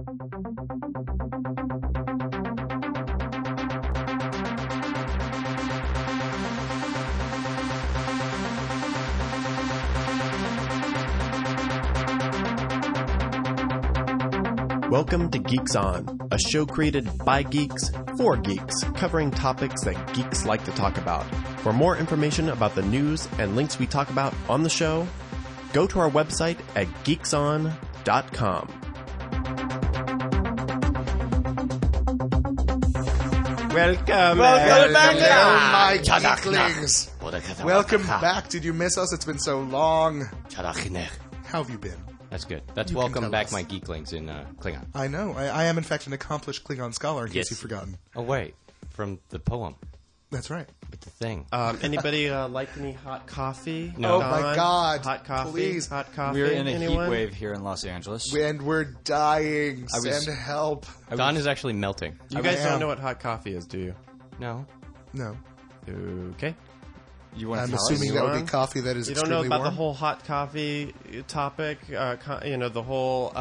Welcome to Geeks On, a show created by geeks for geeks, covering topics that geeks like to talk about. For more information about the news and links we talk about on the show, go to our website at geekson.com. Welcome back, my geeklings. Welcome back. Did you miss us? It's been so long. How have you been? That's good. That's welcome back, my geeklings in Klingon. I know. I am, in fact, an accomplished Klingon scholar, in case you've forgotten. Oh, wait. From the poem. That's right. With the thing. Anybody like any hot coffee? No. Oh, my God. Hot coffee? Please. Hot coffee? We're in a Anyone? heat wave here in Los Angeles. And we're dying. Send help. Don is actually melting. You guys don't know what hot coffee is, do you? No. No. Okay. You want I'm to tell assuming us? that would be coffee that is You don't extremely know about warm. the whole hot coffee topic? The whole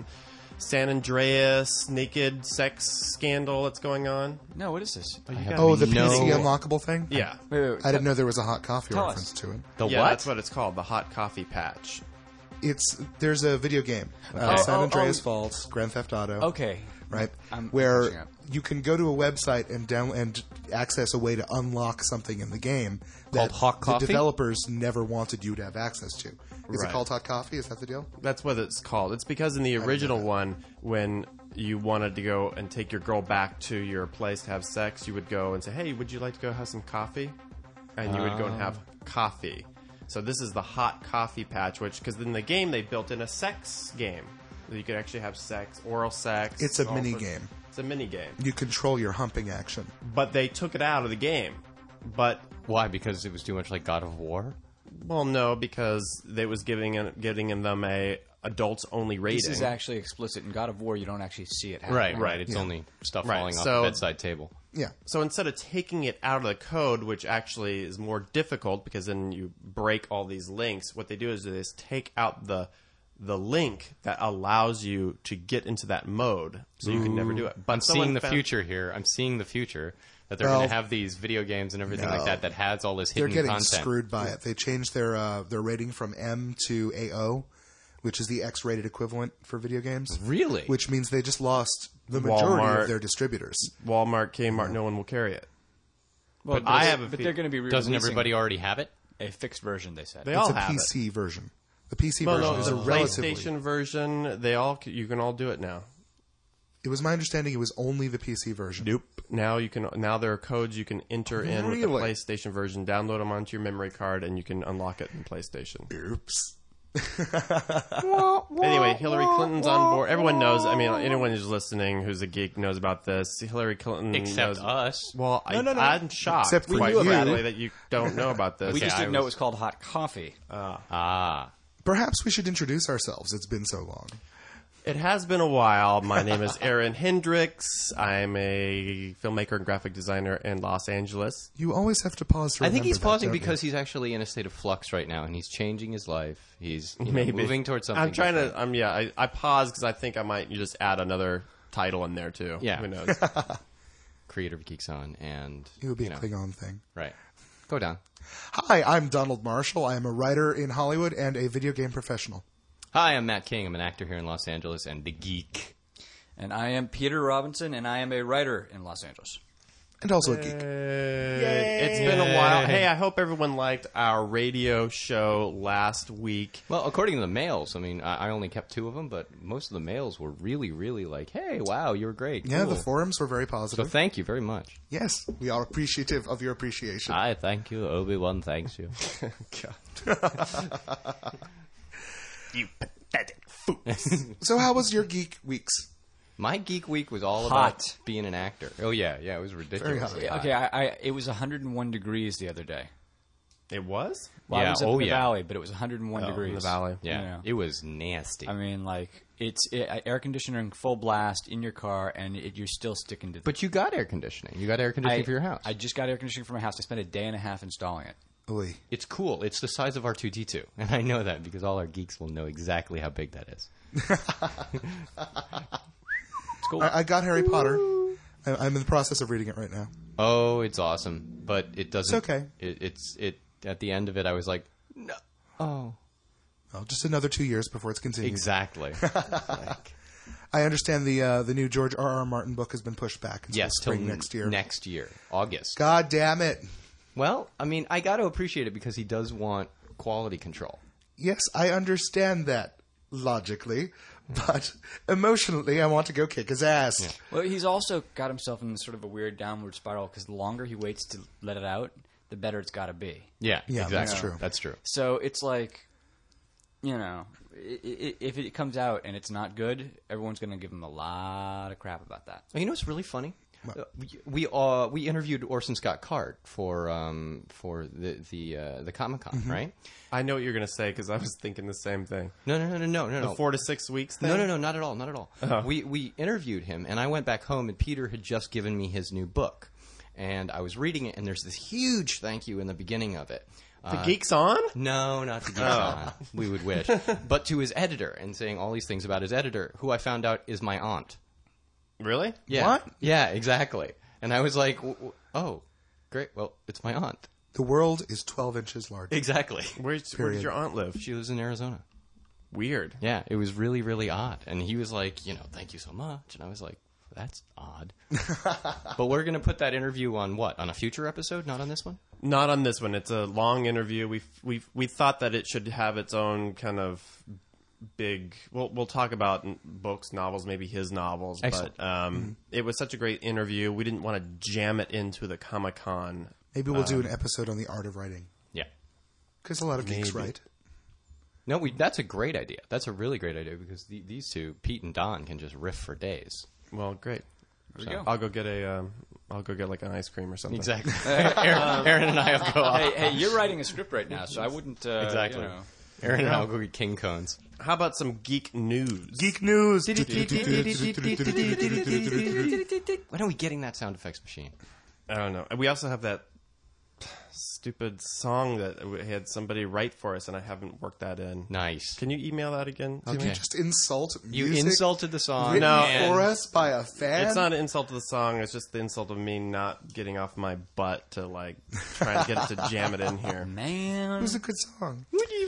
San Andreas naked sex scandal that's going on? No, what is this? Oh, the PC unlockable thing? Yeah. Wait, I didn't know there was a hot coffee Tell reference us. to it. The Yeah, what? that's what it's called, the hot coffee patch. There's a video game, San Andreas Fault, Grand Theft Auto. Okay. Right, I'm where catching up. you can go to a website and access a way to unlock something in the game that Called Hot Coffee? the developers never wanted you to have access to. Is Right. it called Hot Coffee? Is that the deal? That's what it's called. It's because in the original one, when you wanted to go and take your girl back to your place to have sex, you would go and say, hey, would you like to go have some coffee? And you would go and have coffee. So this is the hot coffee patch, because in the game they built in a sex game. You could actually have sex, oral sex. It's a all mini sorts- game. It's a mini game. You control your humping action. But they took it out of the game. But, Why? Because it was too much like God of War? well, no, because they was giving them a adults only rating. This is actually explicit. In God of War, you don't actually see it happen. Right. It's only stuff Right, falling off so- the bedside table. Yeah. So instead of taking it out of the code, which actually is more difficult because then you break all these links, what they do is they just take out the link that allows you to get into that mode, so you can never do it. But I'm seeing the future here. I'm seeing the future that they're Well, going to have these video games and everything like that has all this They're hidden getting content. screwed by it. They changed their rating from M to AO, which is the X-rated equivalent for video games. Really? Which means they just lost the majority Walmart. of their distributors. Walmart, Kmart, no one will carry it. Well, But I have a but fe- they're going to be Doesn't releasing everybody already have it? a fixed version? They said. They It's all a have PC version. The PC it. Well, version no, is the a relatively... PlayStation version, you can all do it now. It was my understanding it was only the PC version. Nope. Now there are codes you can enter in with the Really? PlayStation version, download them onto your memory card, and you can unlock it in PlayStation. Oops. Anyway, Hillary Clinton's on board. Everyone knows. I mean, anyone who's listening who's a geek knows about this. Hillary Clinton Except knows, us. Well, No. I'm shocked. Except for quite you. frankly, that you don't know about this. We just Okay, didn't know it was called hot coffee. Perhaps we should introduce ourselves. It's been so long. It has been a while. My name is Aaron Hendricks. I'm a filmmaker and graphic designer in Los Angeles. You always have to pause to I think remember he's that, pausing don't you? because he's actually in a state of flux right now, and he's changing his life. He's Maybe moving towards something. I'm trying different. to. I paused because I think I might just add another title in there too. Yeah. Who knows? Creator of Geeks On, and It would be a Klingon thing. right. Go down. Hi, I'm Donald Marshall. I am a writer in Hollywood and a video game professional. Hi, I'm Matt King. I'm an actor here in Los Angeles and the geek. And I am Peter Robinson, and I am a writer in Los Angeles. And also a geek. It's been a while. Hey, I hope everyone liked our radio show last week. Well, according to the mails, I mean, I only kept 2 of them, but most of the mails were really, really like, hey, wow, you were great. Yeah, Cool. the forums were very So positive. thank you very much. Yes, we are appreciative of your appreciation. I thank you. Obi-Wan thanks you. You pathetic fools. So how was your geek weeks? My geek week was all Hot. about being an actor. Oh, yeah, it was ridiculous. Very hot. Okay, it was 101 degrees the other day. It was? Well, I Yeah, was in oh, the yeah. valley, but it was 101 degrees. in the valley. Yeah, Yeah. it was nasty. I mean, like air conditioning full blast in your car, and you're still sticking to. But you got air conditioning. You got air conditioning for your house. I just got air conditioning for my house. I spent a day and a half installing it. Oy. It's cool. It's the size of R2-D2. And I know that because all our geeks will know exactly how big that is. cool. I got Harry Potter. I'm in the process of reading it right now. Oh, it's awesome, but it doesn't. It's okay. It's at the end of it, I was like, no. Oh, Well, just another 2 years before it's continued. exactly. I understand the new George R.R. Martin book has been pushed back until Yes, till spring next year. Next year, August. God damn it. Well, I mean, I got to appreciate it because he does want quality control. Yes, I understand that logically, but emotionally, I want to go kick his ass. Yeah. Well, he's also got himself in sort of a weird downward spiral because the longer he waits to let it out, the better it's got to be. Yeah, Yeah, exactly. that's true. That's true. So it's like, if it comes out and it's not good, everyone's going to give him a lot of crap about that. You know what's really funny? We interviewed Orson Scott Card for the Comic-Con, right? I know what you're going to say because I was thinking the same thing. No. The 4 to 6 weeks thing? No, not at all. Oh. We interviewed him, and I went back home, and Peter had just given me his new book. And I was reading it, and there's this huge thank you in the beginning of it. The Geeks On? No, not the Geeks On. We would wish. But to his editor, and saying all these things about his editor, who I found out is my aunt. Really? Yeah. What? Yeah, exactly. And I was like, oh, great. Well, it's my aunt. The world is 12 inches large. Exactly. Where does your aunt live? She lives in Arizona. Weird. Yeah, it was really, really odd. And he was like, thank you so much. And I was like, that's odd. But we're going to put that interview on what? On a future episode, not on this one? Not on this one. It's a long interview. We thought that it should have its own kind of big. We'll talk about books, novels, maybe his novels. Excellent. But it was such a great interview. We didn't want to jam it into the Comic-Con. Maybe we'll do an episode on the art of writing. Yeah. Because a lot of geeks Maybe. write. No, that's a great idea. That's a really great idea because these two, Pete and Don, can just riff for days. Well, great. There we go. I'll go get like an ice cream or something. Exactly. Aaron and I will go off. Hey, you're writing a script right now, so I wouldn't. Exactly. Aaron and I will go get king cones. How about some geek news? Geek news. When are we getting that sound effects machine? I don't know. We also have that stupid song that we had somebody write for us, and I haven't worked that in. Nice. Can you email that again? to Did me? you just insult You music insulted the song. written No. for us by a fan? It's not an insult to the song. It's just the insult of me not getting off my butt to like try to get it to jam it in here. It Man. was a good song.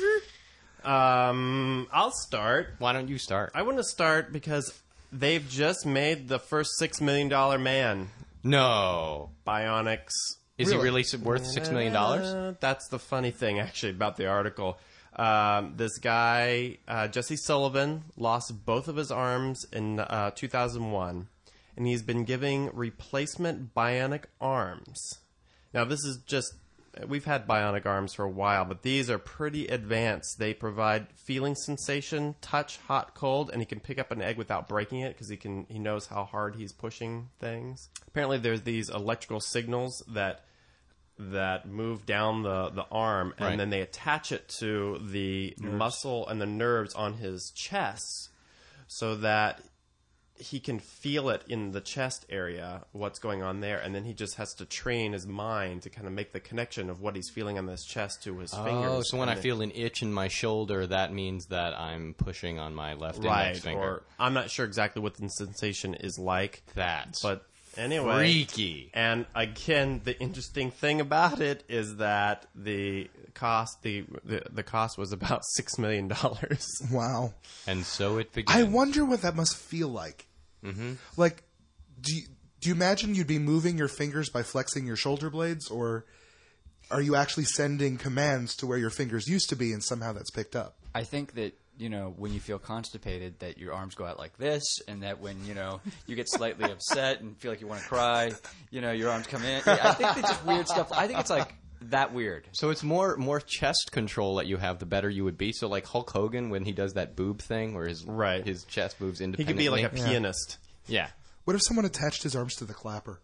I'll start. Why don't you start? I want to start because they've just made the first $6 million man. No. Bionics. Is he really worth $6 million? That's the funny thing, actually, about the article. This guy, Jesse Sullivan, lost both of his arms in 2001, and he's been giving replacement bionic arms. Now, this is just... We've had bionic arms for a while, but these are pretty advanced. They provide feeling sensation, touch, hot, cold, and he can pick up an egg without breaking it because he knows how hard he's pushing things. Apparently, there's these electrical signals that move down the arm, and Right. then they attach it to the muscle and the nerves on his chest so that he can feel it in the chest area, what's going on there, and then he just has to train his mind to kind of make the connection of what he's feeling on this chest to his fingers. Oh, so when And I then- feel an itch in my shoulder, that means that I'm pushing on my left right, index finger. or I'm not sure exactly what the sensation is like, That's but anyway. freaky. And again, the interesting thing about it is that the cost was about $6 million. Wow. And so it begins. I wonder what that must feel like. Mm-hmm. Like, do you imagine you'd be moving your fingers by flexing your shoulder blades, or are you actually sending commands to where your fingers used to be and somehow that's picked up? I think that, when you feel constipated, that your arms go out like this, and that when, you get slightly upset and feel like you want to cry, your arms come in. I think it's just weird stuff. I think it's like that weird. So it's more chest control that you have, the better you would be. So like Hulk Hogan, when he does that boob thing where his chest moves He could independently. be like a pianist. Yeah. What if someone attached his arms to the clapper?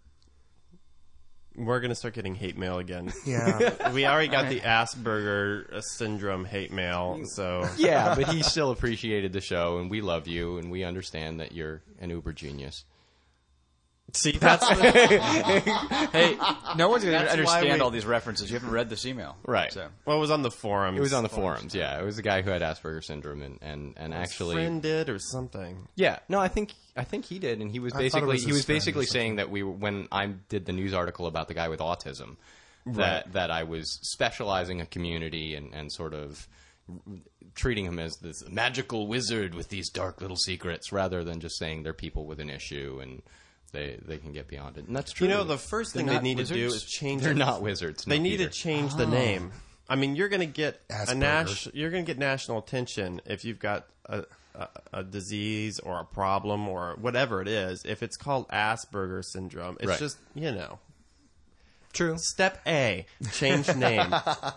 We're going to start getting hate mail again. Yeah. We already got the Asperger syndrome hate mail, so... Yeah, but he still appreciated the show, and we love you, and we understand that you're an uber genius. See, that's Hey, no one's going to That's why understand we- all these references. You haven't read this email. Right. So. what was on the forums. It was on the forums, yeah. It was the guy who had Asperger's syndrome, and His actually, friend did or something. yeah. No, I think he did, and he was I thought it basically was his friend or basically saying that when I did the news article about the guy with autism, that I was specializing a community and sort of treating him as this magical wizard with these dark little secrets, rather than just saying they're people with an issue and they can get beyond it. And that's true. You know, the first thing they not need to do wizards? is change. they're not wizards. They no, need Peter. to change the name. I mean, you're going to get Asperger. you're going to get national attention if you've got a disease or a problem or whatever it is. If it's called Asperger's syndrome, it's Right. just True. Step A, change name.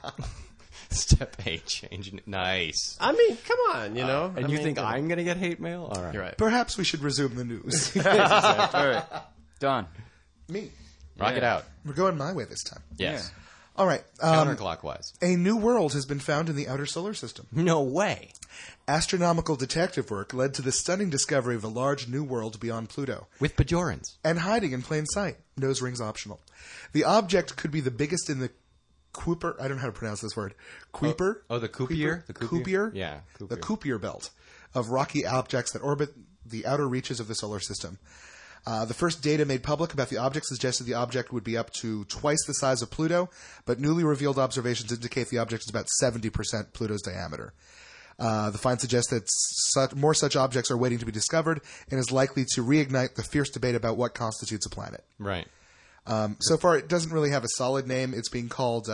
Step 8, change. Nice. I mean, come on, And I you mean, think I'm going to get hate mail? All right. You're right. Perhaps we should resume the news. All right. Done. Me. Rock it out. We're going my way this time. Yes. All right. Counterclockwise. A new world has been found in the outer solar system. No way. Astronomical detective work led to the stunning discovery of a large new world beyond Pluto. With Bajorans. And hiding in plain sight. Nose rings optional. The object could be the biggest in the Kuiper. I don't know how to pronounce this word. Kuiper? Oh, the Kuiper? The Kuiper? Kuiper? Yeah, The Kuiper. Kuiper belt of rocky objects that orbit the outer reaches of the solar system. The first data made public about the object suggested the object would be up to twice the size of Pluto, but newly revealed observations indicate the object is about 70% Pluto's diameter. The find suggests that more such objects are waiting to be discovered and is likely to reignite the fierce debate about what constitutes a planet. Right. So far, it doesn't really have a solid name. It's being called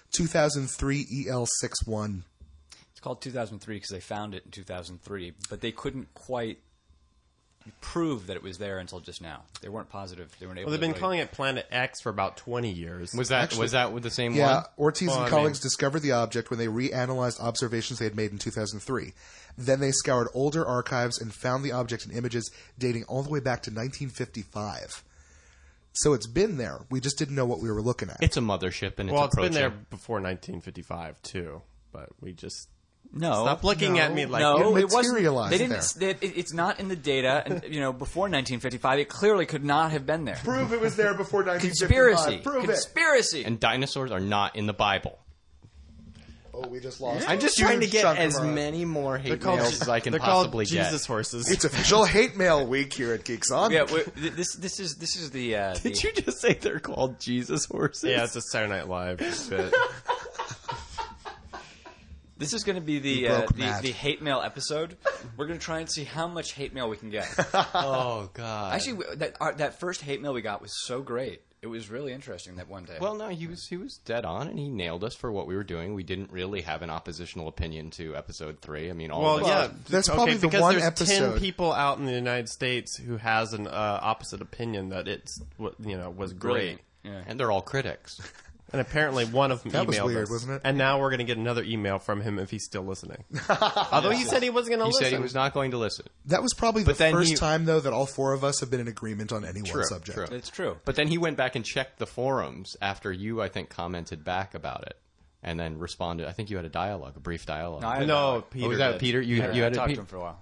2003 EL61. It's called 2003 because they found it in 2003, but they couldn't quite prove that it was there until just now. They weren't positive. They weren't able. Well, they've been to calling it Planet X for about 20 years. Was that with the same Yeah, one? Ortiz Well, and I colleagues mean- discovered the object when they reanalyzed observations they had made in 2003. Then they scoured older archives and found the object in images dating all the way back to 1955. So it's been there. We just didn't know what we were looking at. It's a mothership, and Well, it's been approaching. there before 1955 too, but we just No. stop looking at me like No, it it wasn't. materialized They didn't. It's not in the data, and before 1955, it clearly could not have been there. Prove it was there before 1955. Conspiracy. Prove it. Conspiracy. And dinosaurs are not in the Bible. Oh, we just lost. I'm just a trying to huge get chunk of as our- many more hate called- mails as I can they're possibly called get. Jesus horses. It's official hate mail week here at Geeks On. Yeah, this is the. Did you just say they're called Jesus horses? Yeah, it's a Saturday Night Live bit. This is going to be You broke Matt. the hate mail episode. We're going to try and see how much hate mail we can get. Oh God. Actually, that first hate mail we got was so great. It was really interesting that one day. Well, no, he was dead on, and he nailed us for what we were doing. We didn't really have an oppositional opinion to episode 3. I mean, all Well, of us. yeah, that's okay, probably the because one there's episode- 10 people out in the United States who has an opposite opinion that it's was great, Brilliant. Yeah. And they're all critics. and apparently one of them That was emailed weird, us, wasn't it? And now we're going to get another email from him if he's still listening. Although he said he wasn't going to He listen. said he was not going to listen. That was probably the But then first he- time, though, that all four of us have been in agreement on any True, one subject. true. It's true. But then he went back and checked the forums after you, I think, commented back about it, and then responded. I think you had a brief dialogue. No, I had No, that. Peter. Oh, was that did. Peter? You I had it, talked Pete? to him for a while.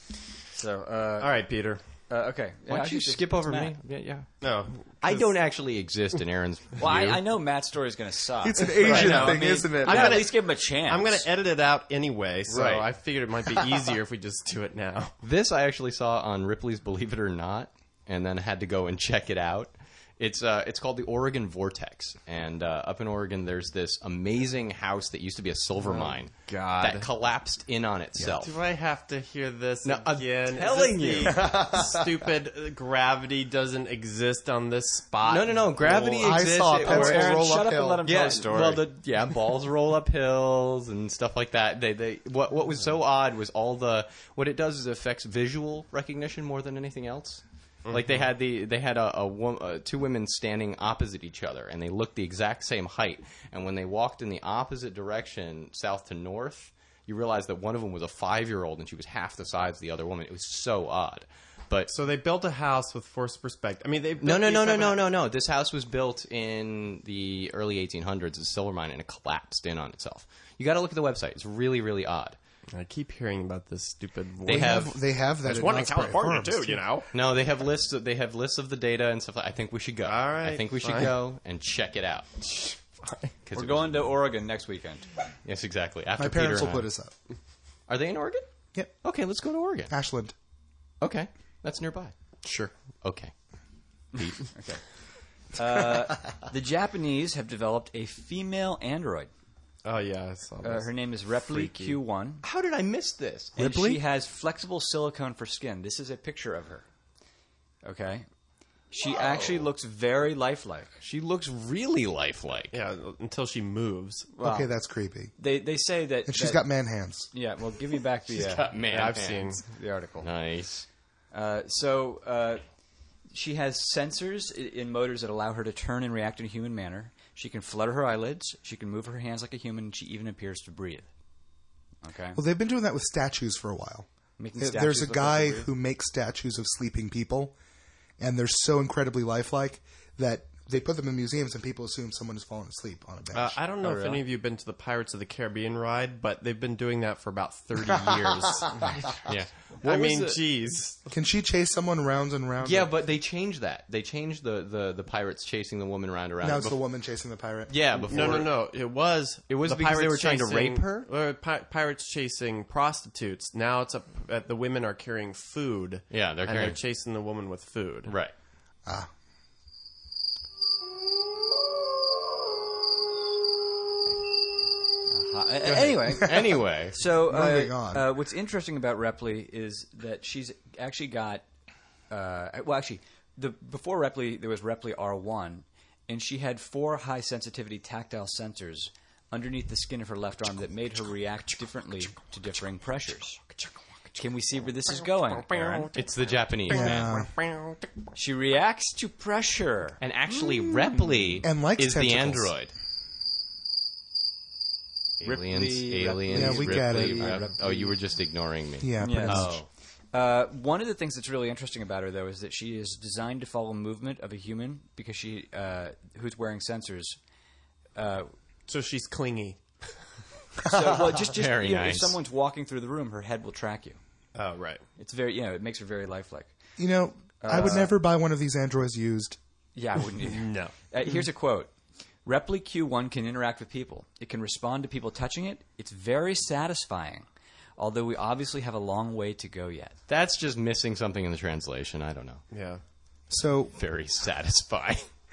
So, All right, Peter. okay. Why don't you skip over me? Yeah. No, I don't actually exist in Aaron's Well, view. I know Matt's story is going to suck. It's an But Asian I know, thing, isn't it? I'm gonna- at least give him a chance. I'm going to edit it out anyway, so Right. I figured it might be easier if we just do it now. This I actually saw on Ripley's Believe It or Not, and then had to go and check it out. It's called the Oregon Vortex, and up in Oregon, there's this amazing house that used to be a silver mine God. that collapsed in on itself. Do I have to hear this No, I'm again? telling Is this the stupid gravity doesn't exist on this spot. No. Gravity I exists. saw It pencils works. Aaron, roll shut up uphill. and let him tell his story. Well, balls roll up hills and stuff like that. What was so odd was what it does is it affects visual recognition more than anything else. Like they had two women standing opposite each other, and they looked the exact same height. And when they walked in the opposite direction, south to north, you realized that one of them was a 5-year-old, and she was half the size of the other woman. It was so odd. But So they built a house with forced perspective. I mean, they no. This house was built in the early 1800s as a silver mine, and it collapsed in on itself. You got to look at the website. It's really, really odd. I keep hearing about this stupid voice. They have They have that. There's at one in Knott's Berry California Farms, too, you know. No, they have lists. They have lists of the data and stuff. I think we should go. All right, I think we should fine. go and check it out. We're going to Oregon next weekend. Yes, exactly. After My parents Peter will and I. put us up. Are they in Oregon? Yep. Okay, let's go to Oregon. Ashland. Okay, that's nearby. Sure. Okay. Pete. Okay. The Japanese have developed a female android. Oh yeah, I saw this. Her name is Repli Q1. How did I miss this? And Ripley? she has flexible silicone for skin. This is a picture of her. Okay? She actually looks very lifelike. She looks really lifelike. Yeah, until she moves. Well, Okay, that's creepy. They say that... And she's that- got man hands. Yeah, well, give me back the, Man, Yeah, I've seen. hands. the article. Nice. She has sensors in motors that allow her to turn and react in a human manner. She can flutter her eyelids. She can move her hands like a human. And she even appears to breathe. Okay? Well, they've been doing that with statues for a while. Making There's statues a look like guy they breathe. who makes statues of sleeping people, and they're so incredibly lifelike that they put them in museums and people assume someone has fallen asleep on a bench. I don't know if really? any of you have been to the Pirates of the Caribbean ride, but they've been doing that for about 30 years. Yeah. I mean, geez. Can she chase someone round and round? Yeah, but they changed that. They changed the pirates chasing the woman round and round. now it's the woman chasing the pirate. Yeah, before. No. It was It was the because they pirates were trying to chasing- rape her? Pirates chasing prostitutes. Now it's the women are carrying food. Yeah, they're and carrying- they're chasing the woman with food. Right. Anyway, Anyway. so Moving on. what's interesting about Repli is that she's actually got. Before Repli, there was Repli R1, and she had 4 high sensitivity tactile sensors underneath the skin of her left arm that made her react differently to differing pressures. Can we see where this is going, Aaron? It's the Japanese, man. She reacts to pressure. And actually, Repli And likes is the tentacles. android. Aliens, Ripley, aliens. Yeah, we get it. Ripley, Yeah. Oh, you were just ignoring me. Yeah, Yes. pretty much. Oh. One of the things that's really interesting about her, though, is that she is designed to follow movement of a human because she, who's wearing sensors. So she's clingy. Just Very you know, if nice. someone's walking through the room, her head will track you. Oh, right. It's very, it makes her very lifelike. You know, I would never buy one of these androids used. Yeah, I wouldn't either. No. Here's a quote. Repli Q1 can interact with people. It can respond to people touching it. It's very satisfying, although we obviously have a long way to go yet. That's just missing something in the translation. I don't know. Yeah. So Very satisfying.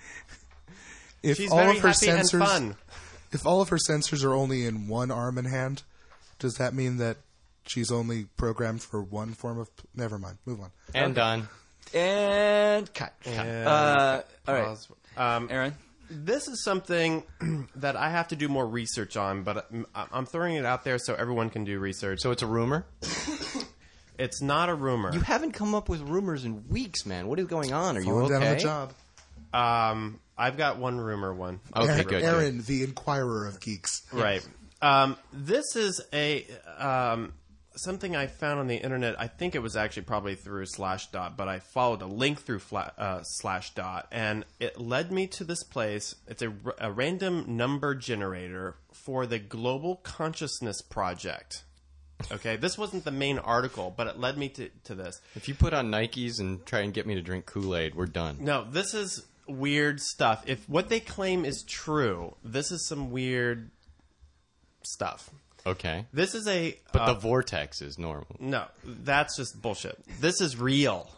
if She's all very of her happy and sensors, fun. if all of her sensors are only in one arm and hand, does that mean that she's only programmed for one form of? Never mind. Move on. And done. And cut. All right, Pause. Aaron. This is something that I have to do more research on, but I'm throwing it out there so everyone can do research. So it's a rumor? It's not a rumor. You haven't come up with rumors in weeks, man. What is going on? Are you Falling okay? down on the job. I've got one rumor one. Okay, Aaron, good. Aaron, the Inquirer of Geeks. Right. This is a something I found on the internet. I think it was actually probably through Slashdot, but I followed a link through Slashdot, and it led me to this place. It's a random number generator for the Global Consciousness Project. Okay, this wasn't the main article, but it led me to this. If you put on Nikes and try and get me to drink Kool-Aid, we're done. No, this is weird stuff. If what they claim is true, this is some weird stuff. Okay. This is a But the vortex is normal. no, that's just bullshit. This is real.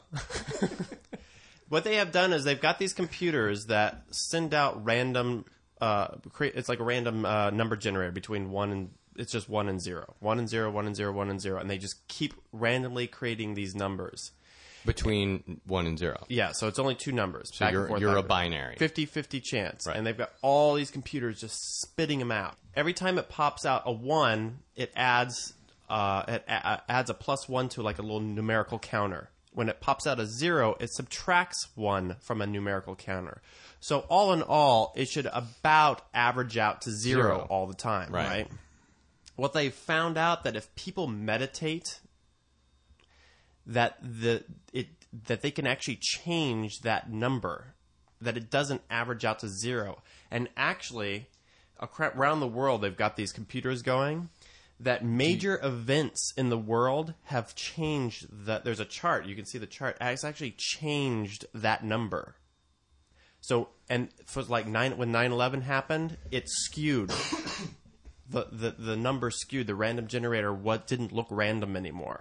What they have done is they've got these computers that send out random. It's like a random number generator between it's just 1 and 0, 1 and 0, 1 and 0, 1 and 0, and they just keep randomly creating these numbers. Between 1 and 0. Yeah, so it's only 2 numbers. So back and forth, you're back a and forth. binary. 50-50 chance. Right. And they've got all these computers just spitting them out. Every time it pops out a 1, it adds adds a +1 to like a little numerical counter. When it pops out a 0, it subtracts 1 from a numerical counter. So all in all, it should about average out to 0 all the time, right? What they found out that if people meditate, that they can actually change that number, that it doesn't average out to 0. And actually, around the world, they've got these computers going that major events in the world have changed. That there's a chart. You can see the chart. It's actually changed that number. So, and for like when 9/11 happened, it skewed. The number skewed. The random generator didn't look random anymore.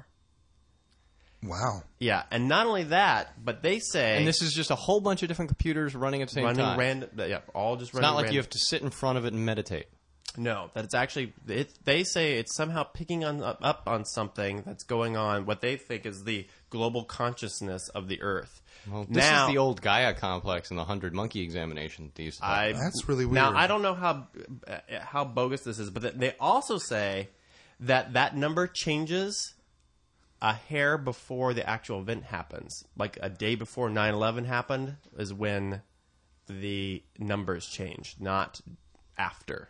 Wow. Yeah, and not only that, but they say... And this is just a whole bunch of different computers running at the same time. Random, yeah, all just It's running not like random. you have to sit in front of it and meditate. No, that it's actually... they say it's somehow picking up on something that's going on, what they think is the global consciousness of the Earth. Well, this is the old Gaia complex and the 100 monkey examination they used to talk about. That's really weird. Now, I don't know how bogus this is, but they also say that number changes a hair before the actual event happens. Like a day before 9/11 happened is when the numbers changed, not after.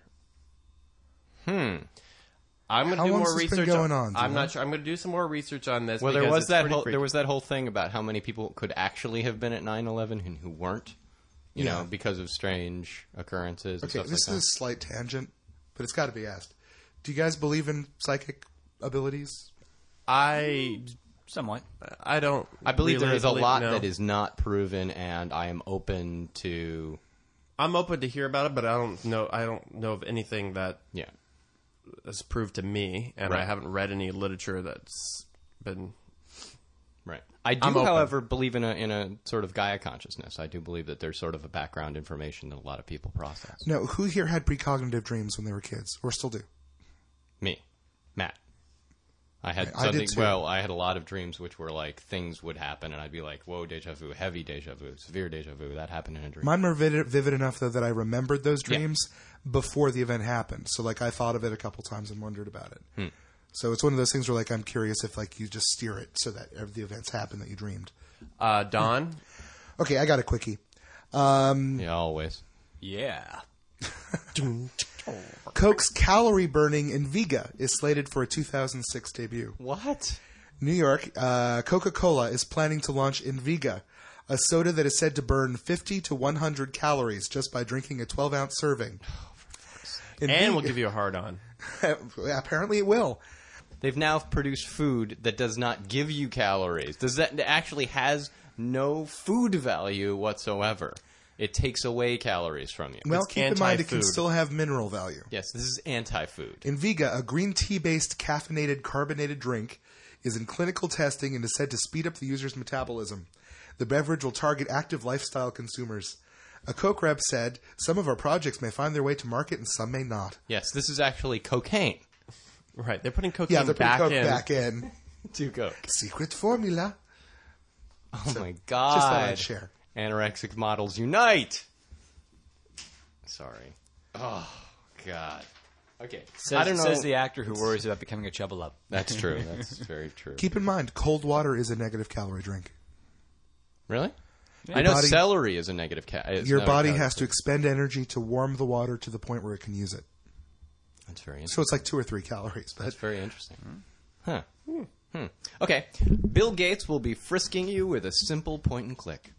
I'm going to How do long's more this been research. going on, do you I'm know? not sure. I'm going to do some more research on this. Well, because it's pretty freaky. there was that whole thing about how many people could actually have been at 9/11 and who weren't, you Yeah. know, because of strange occurrences and Okay, stuff this like is a slight tangent, but it's got to be asked. Do you guys believe in psychic abilities? Somewhat. I don't. I believe really there is a lot no. that is not proven, and I am open to, I'm open to hear about it, but I don't know of anything that yeah. has proved to me, and I Right. haven't read any literature that's been. Right. I do, I'm open. however, believe in a sort of Gaia consciousness. I do believe that there's sort of a background information that a lot of people process. No, who here had precognitive dreams when they were kids, or still do? Me, Matt. I had I did something. too. Well, I had a lot of dreams which were like things would happen, and I'd be like, "Whoa, deja vu, heavy deja vu, severe deja vu." That happened in a dream. Mine were vivid enough, though, that I remembered those Yeah. dreams before the event happened. So, like, I thought of it a couple times and wondered about it. So it's one of those things where, like, I'm curious if, like, you just steer it so that the events happen that you dreamed. Don? Okay, I got a quickie. Yeah, always. Yeah. Coke's calorie burning Invega is slated for a 2006 debut. What? New York, Coca-Cola is planning to launch Invega, a soda that is said to burn 50 to 100 calories just by drinking a 12-ounce serving. And we'll give you a hard on. Apparently it will. They've now produced food that does not give you calories. That actually has no food value whatsoever. It takes away calories from you. Well, It's keep in mind it can anti-food. still have mineral value. Yes, this is anti-food. Invega, a green tea-based caffeinated carbonated drink, is in clinical testing and is said to speed up the user's metabolism. The beverage will target active lifestyle consumers. A Coke rep said, "Some of our projects may find their way to market and some may not." Yes, this is actually cocaine. Right, they're putting cocaine Yeah, they're putting back Coke in. back in. To Coke. Secret formula. Oh my Just thought god. I'd share. Anorexic models unite. Sorry. Oh god. Okay. I don't know. Says the actor who worries about becoming a chubble-up. That's true. That's very true. Keep in mind, cold water is a negative calorie drink. Really? I know body- celery is a negative Your body has to expend energy to warm the water to the point where it can use it. That's very interesting. So it's like 2 or 3 calories. But That's very interesting. Huh. Okay. Bill Gates will be frisking you with a simple point and click.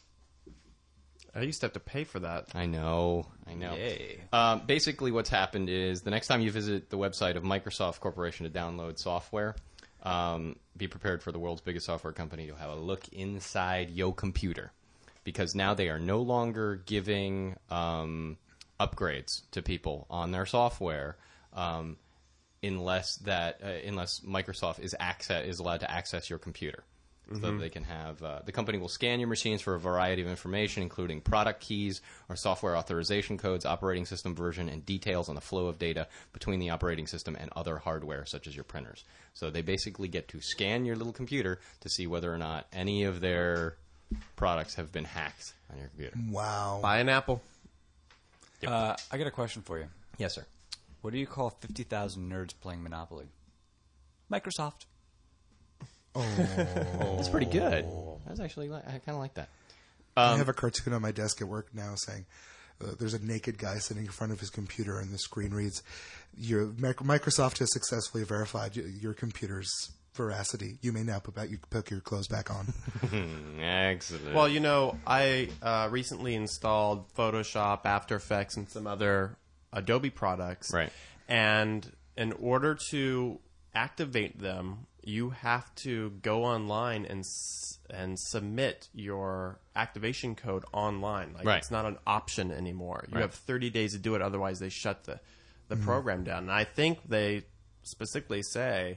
I used to have to pay for that. I know. Yay. Basically, what's happened is the next time you visit the website of Microsoft Corporation to download software, be prepared for the world's biggest software company to have a look inside your computer. Because now they are no longer giving upgrades to people on their software unless Microsoft is allowed to access your computer. So that they can have the company will scan your machines for a variety of information, including product keys or software authorization codes, operating system version, and details on the flow of data between the operating system and other hardware, such as your printers. So they basically get to scan your little computer to see whether or not any of their products have been hacked on your computer. wow. Buy an apple. I got a question for you. Yes, sir. What do you call 50,000 nerds playing Monopoly? Microsoft. That's pretty good. I was actually I kind of like that. I have a cartoon on my desk at work now saying there's a naked guy sitting in front of his computer and the screen reads, Microsoft has successfully verified your computer's veracity. You may now put your clothes back on. Excellent. Well, you know, I recently installed Photoshop, After Effects, and some other Adobe products. Right. And in order to activate them, you have to go online and submit your activation code online. Like Right. it's not an option anymore. You Right. have 30 days to do it, otherwise they shut the program down. And I think they specifically say,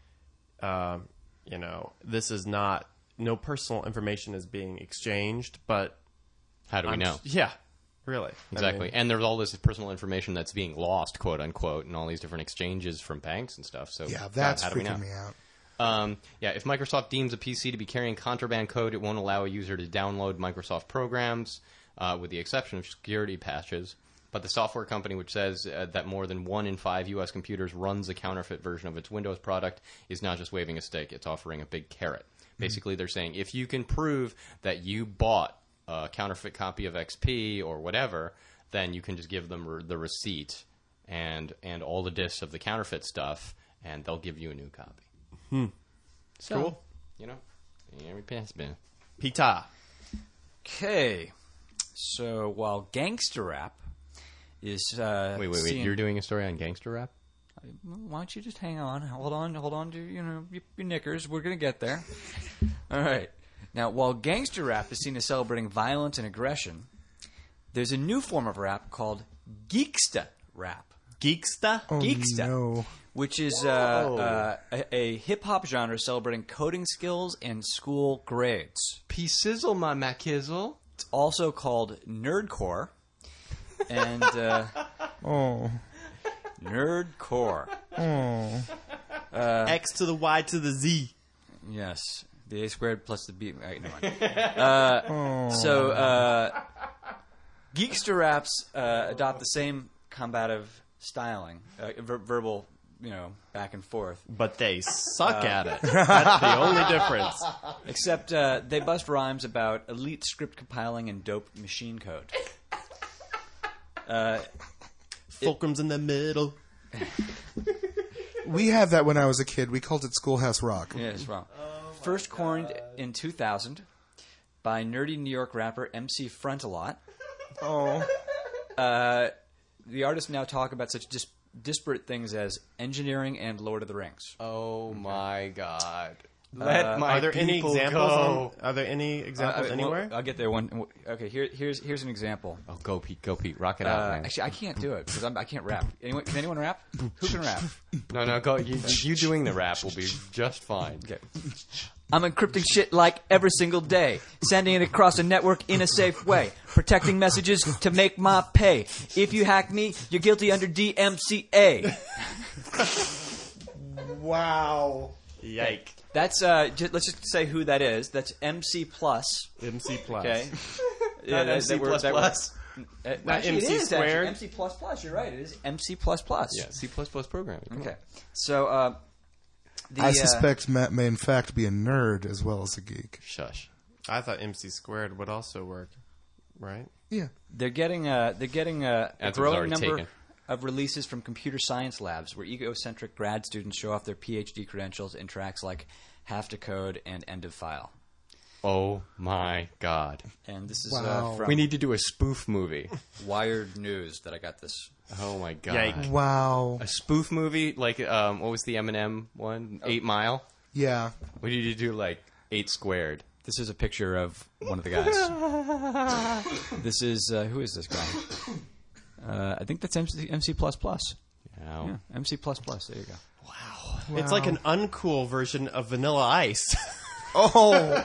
this is not, no personal information is being exchanged, but How do we know? Yeah, really. Exactly. And there's all this personal information that's being lost, quote unquote, and all these different exchanges from banks and stuff. So Yeah, that's how do we know? freaking me out. If Microsoft deems a PC to be carrying contraband code, it won't allow a user to download Microsoft programs, with the exception of security patches. But the software company, which says that more than 1 in 5 U.S. computers runs a counterfeit version of its Windows product, is not just waving a stick. It's offering a big carrot. Basically, they're saying, if you can prove that you bought a counterfeit copy of XP or whatever, then you can just give them the receipt and all the discs of the counterfeit stuff, and they'll give you a new copy. So, Cool. Every pass bin. Pita. Okay, so while gangster rap is Wait. seeing- You're doing a story on gangster rap? Why don't you just hang on? Hold on to your knickers. We're gonna get there. All right. Now, while gangster rap is seen as celebrating violence and aggression, there's a new form of rap called geeksta rap. Geeksta? Oh, Geeksta, no. which is a hip hop genre celebrating coding skills and school grades. P-sizzle, my Macizzle. It's also called nerdcore, and Oh. nerdcore. Oh. X to the Y to the Z. Yes, the A squared plus the B. Right, never mind. So, geekster raps adopt the same combative styling, verbal, back and forth. But they suck at it. That's the only difference. Except they bust rhymes about elite script compiling and dope machine code. Fulcrum's in the middle. We had that when I was a kid. We called it Schoolhouse Rock. Yeah, it's wrong. First coined in 2000 by nerdy New York rapper MC Frontalot. Oh. The artists now talk about such disparate things as engineering and Lord of the Rings. Oh, my God. Let my Are there any people examples? go. Are there any examples Well, anywhere? I'll get there one. Okay, here's an example. Oh, go Pete. Rock it out, man. Actually, I can't do it because I can't rap. Can anyone rap? Who can rap? No, go. You doing the rap will be just fine. Okay. I'm encrypting shit like every single day, sending it across a network in a safe way, protecting messages to make my pay. If you hack me, you're guilty under DMCA. Wow. Yike. That's let's just say who that is. That's MC Plus. MC plus. Okay. Not MC plus plus. Actually, MC it is squared. actually MC Plus Plus. You're right. It is MC Plus Plus. Yeah, C++ programming. Come Okay. on. So I suspect Matt may in fact be a nerd as well as a geek. Shush. I thought MC squared would also work, right? Yeah. they're getting a Answer was growing already number taken. of releases from computer science labs where egocentric grad students show off their PhD credentials in tracks like Have to Code and End of File. Oh, my God. And this is Wow. from We need to do a spoof movie. Wired News that I got this. Oh, my God. Yike. Wow. A spoof movie? Like, what was the Eminem one? 8 Mile? Yeah. What did you do, like, 8 Squared? This is a picture of one of the guys. This is who is this guy? I think that's MC Plus Plus. Ow. Yeah, MC Plus Plus. There you go. It's like an uncool version of Vanilla Ice. Oh.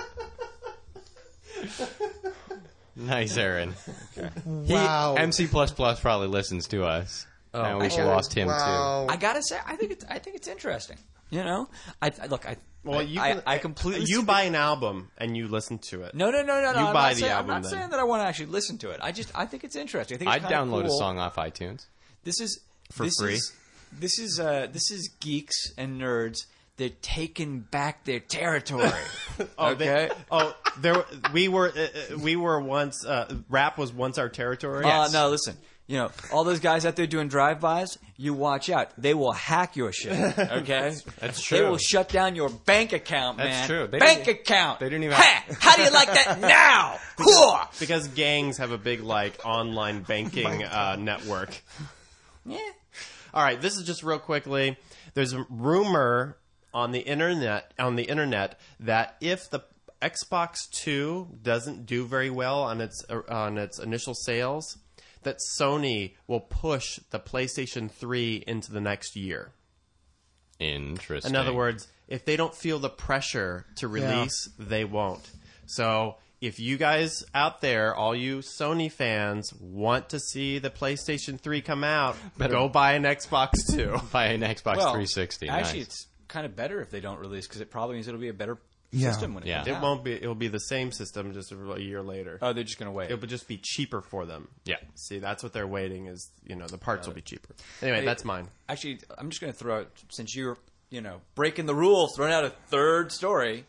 Nice, Aaron. Wow. MC++ probably listens to us. and we I- lost him, wow. I gotta say, I think it's interesting. You know, I completely You buy an album and you listen to it. No. I'm buy not the saying, album I'm not then. saying that I want to actually listen to it. I think it's interesting. I think too. it's I'd kinda download cool. a song off iTunes. This is For free? This is geeks and nerds. They're taking back their territory. Okay. We were once. Rap was once our territory. No, listen. You know, all those guys out there doing drive-bys, you watch out. They will hack your shit, okay? That's They true. will shut down your bank account, man. That's true. They Bank don't- account. they don't even Ha! How do you like that now? Whoa! Because gangs have a big online banking network. Yeah. All right, this is just real quickly. There's a rumor on the internet that if the Xbox 2 doesn't do very well on its initial sales, that Sony will push the PlayStation 3 into the next year. Interesting. In other words, if they don't feel the pressure to release, they won't. So if you guys out there, all you Sony fans, want to see the PlayStation 3 come out, go buy an Xbox 2. Buy an Xbox 360. Actually, Nice. it's kind of better if they don't release because it probably means it'll be a better Yeah. system when it comes It out. won't be. It'll be the same system, just a year later. Oh, they're just going to wait. It would just be cheaper for them. Yeah. See, that's what they're waiting is, the parts will be cheaper. Anyway, that's mine. Actually, I'm just going to throw out, since you're, breaking the rules, throwing out a third story.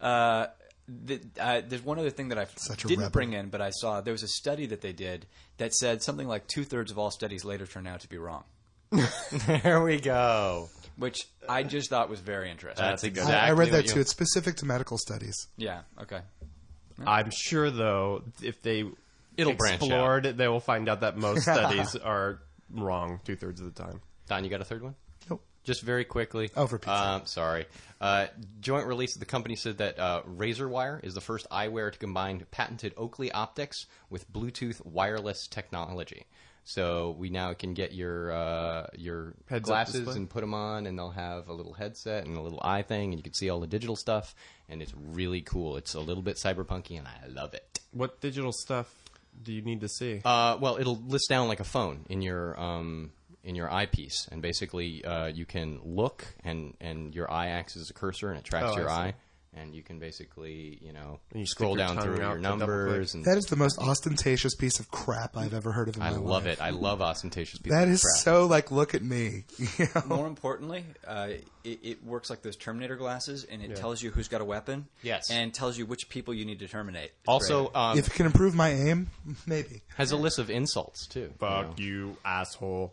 There's one other thing that I Such a didn't rebel. bring in, but I saw there was a study that they did that said something like 2/3 of all studies later turn out to be wrong, There we go. which I just thought was very interesting. That's exactly. I read that what too. It's specific to medical studies. Yeah. Okay. I'm sure, though, if they It'll branch explored, they will find out that most studies are wrong 2/3 of the time. Don, you got a third one? Nope. Just very quickly. Oh, for Pete's sake. Sorry. Joint release, the company said that RazorWire is the first eyewear to combine patented Oakley optics with Bluetooth wireless technology. So we now can get your Heads-up glasses display? and put them on, and they'll have a little headset and a little eye thing, and you can see all the digital stuff, and it's really cool. It's a little bit cyberpunky, and I love it. What digital stuff do you need to see? Well, it'll list down like a phone in your eyepiece, and basically you can look, and your eye acts as a cursor, and it tracks Oh, your I see. eye, and you can basically you scroll stick your down tongue through out your to double-click. numbers. And That is the most ostentatious piece of crap I've ever heard of in I my love life. it. I love ostentatious pieces That of is crap. so like, look at me. More importantly, it works like those Terminator glasses, and it tells you who's got a weapon. Yes. And tells you which people you need to terminate. It's Also, great. If it can improve my aim, maybe. has a list of insults too. Fuck you, asshole.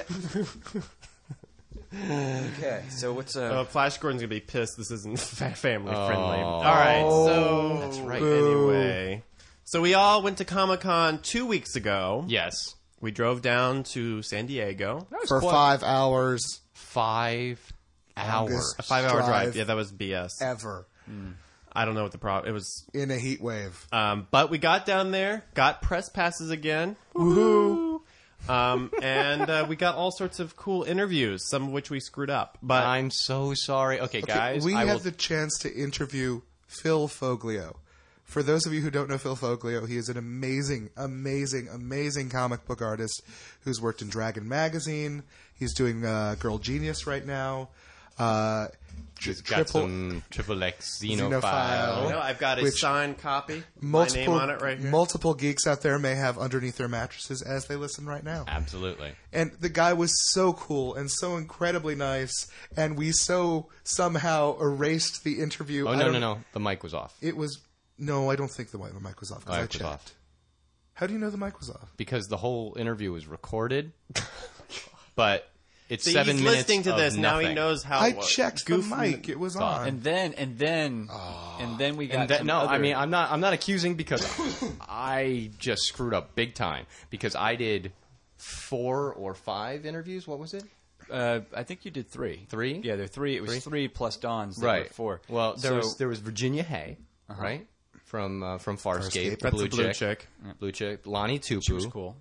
Okay, so what's Flash Gordon's gonna be pissed. This isn't family friendly. All right, so That's right. Anyway, so we all went to Comic-Con 2 weeks ago. Yes, We drove down to San Diego. For 5 hours 5 hours. Longest A 5-hour drive. drive Yeah, that was BS. ever I don't know what the problem. It was, in a heat wave. but we got down there, got press passes again. Woohoo! And we got all sorts of cool interviews, some of which we screwed up. But I'm so sorry. Okay, guys, we I had will. the chance to interview Phil Foglio. For those of you who don't know Phil Foglio, he is an amazing, amazing, amazing comic book artist who's worked in Dragon Magazine. He's doing Girl Genius right now. Just got some Triple X Xenophile. Xenophile. you know, I've got a Which signed copy. multiple, my name on it right here. multiple geeks out there may have underneath their mattresses as they listen right now. Absolutely. And the guy was so cool and so incredibly nice, and we so somehow erased the interview. Oh, no. The mic was off. It was no, I don't think the mic was off because I Mic was checked. off. How do you know the mic was off? Because the whole interview was recorded, but it's See, 7 he's minutes listening to of this. Now he nothing. knows how. I checked the goofy- mic; it was on. and then we got And that, some no, I other- mean I'm not accusing because I just screwed up big time because I did 4 or 5 interviews. What was it? I think you did 3. 3? Yeah, there were 3. It was 3 plus Dawn's. That Right. were 4. Well, So- there was Virginia Hay, right, from Farscape, Farscape. the That's the blue chick. blue chick, Lonnie Tupu. She was cool.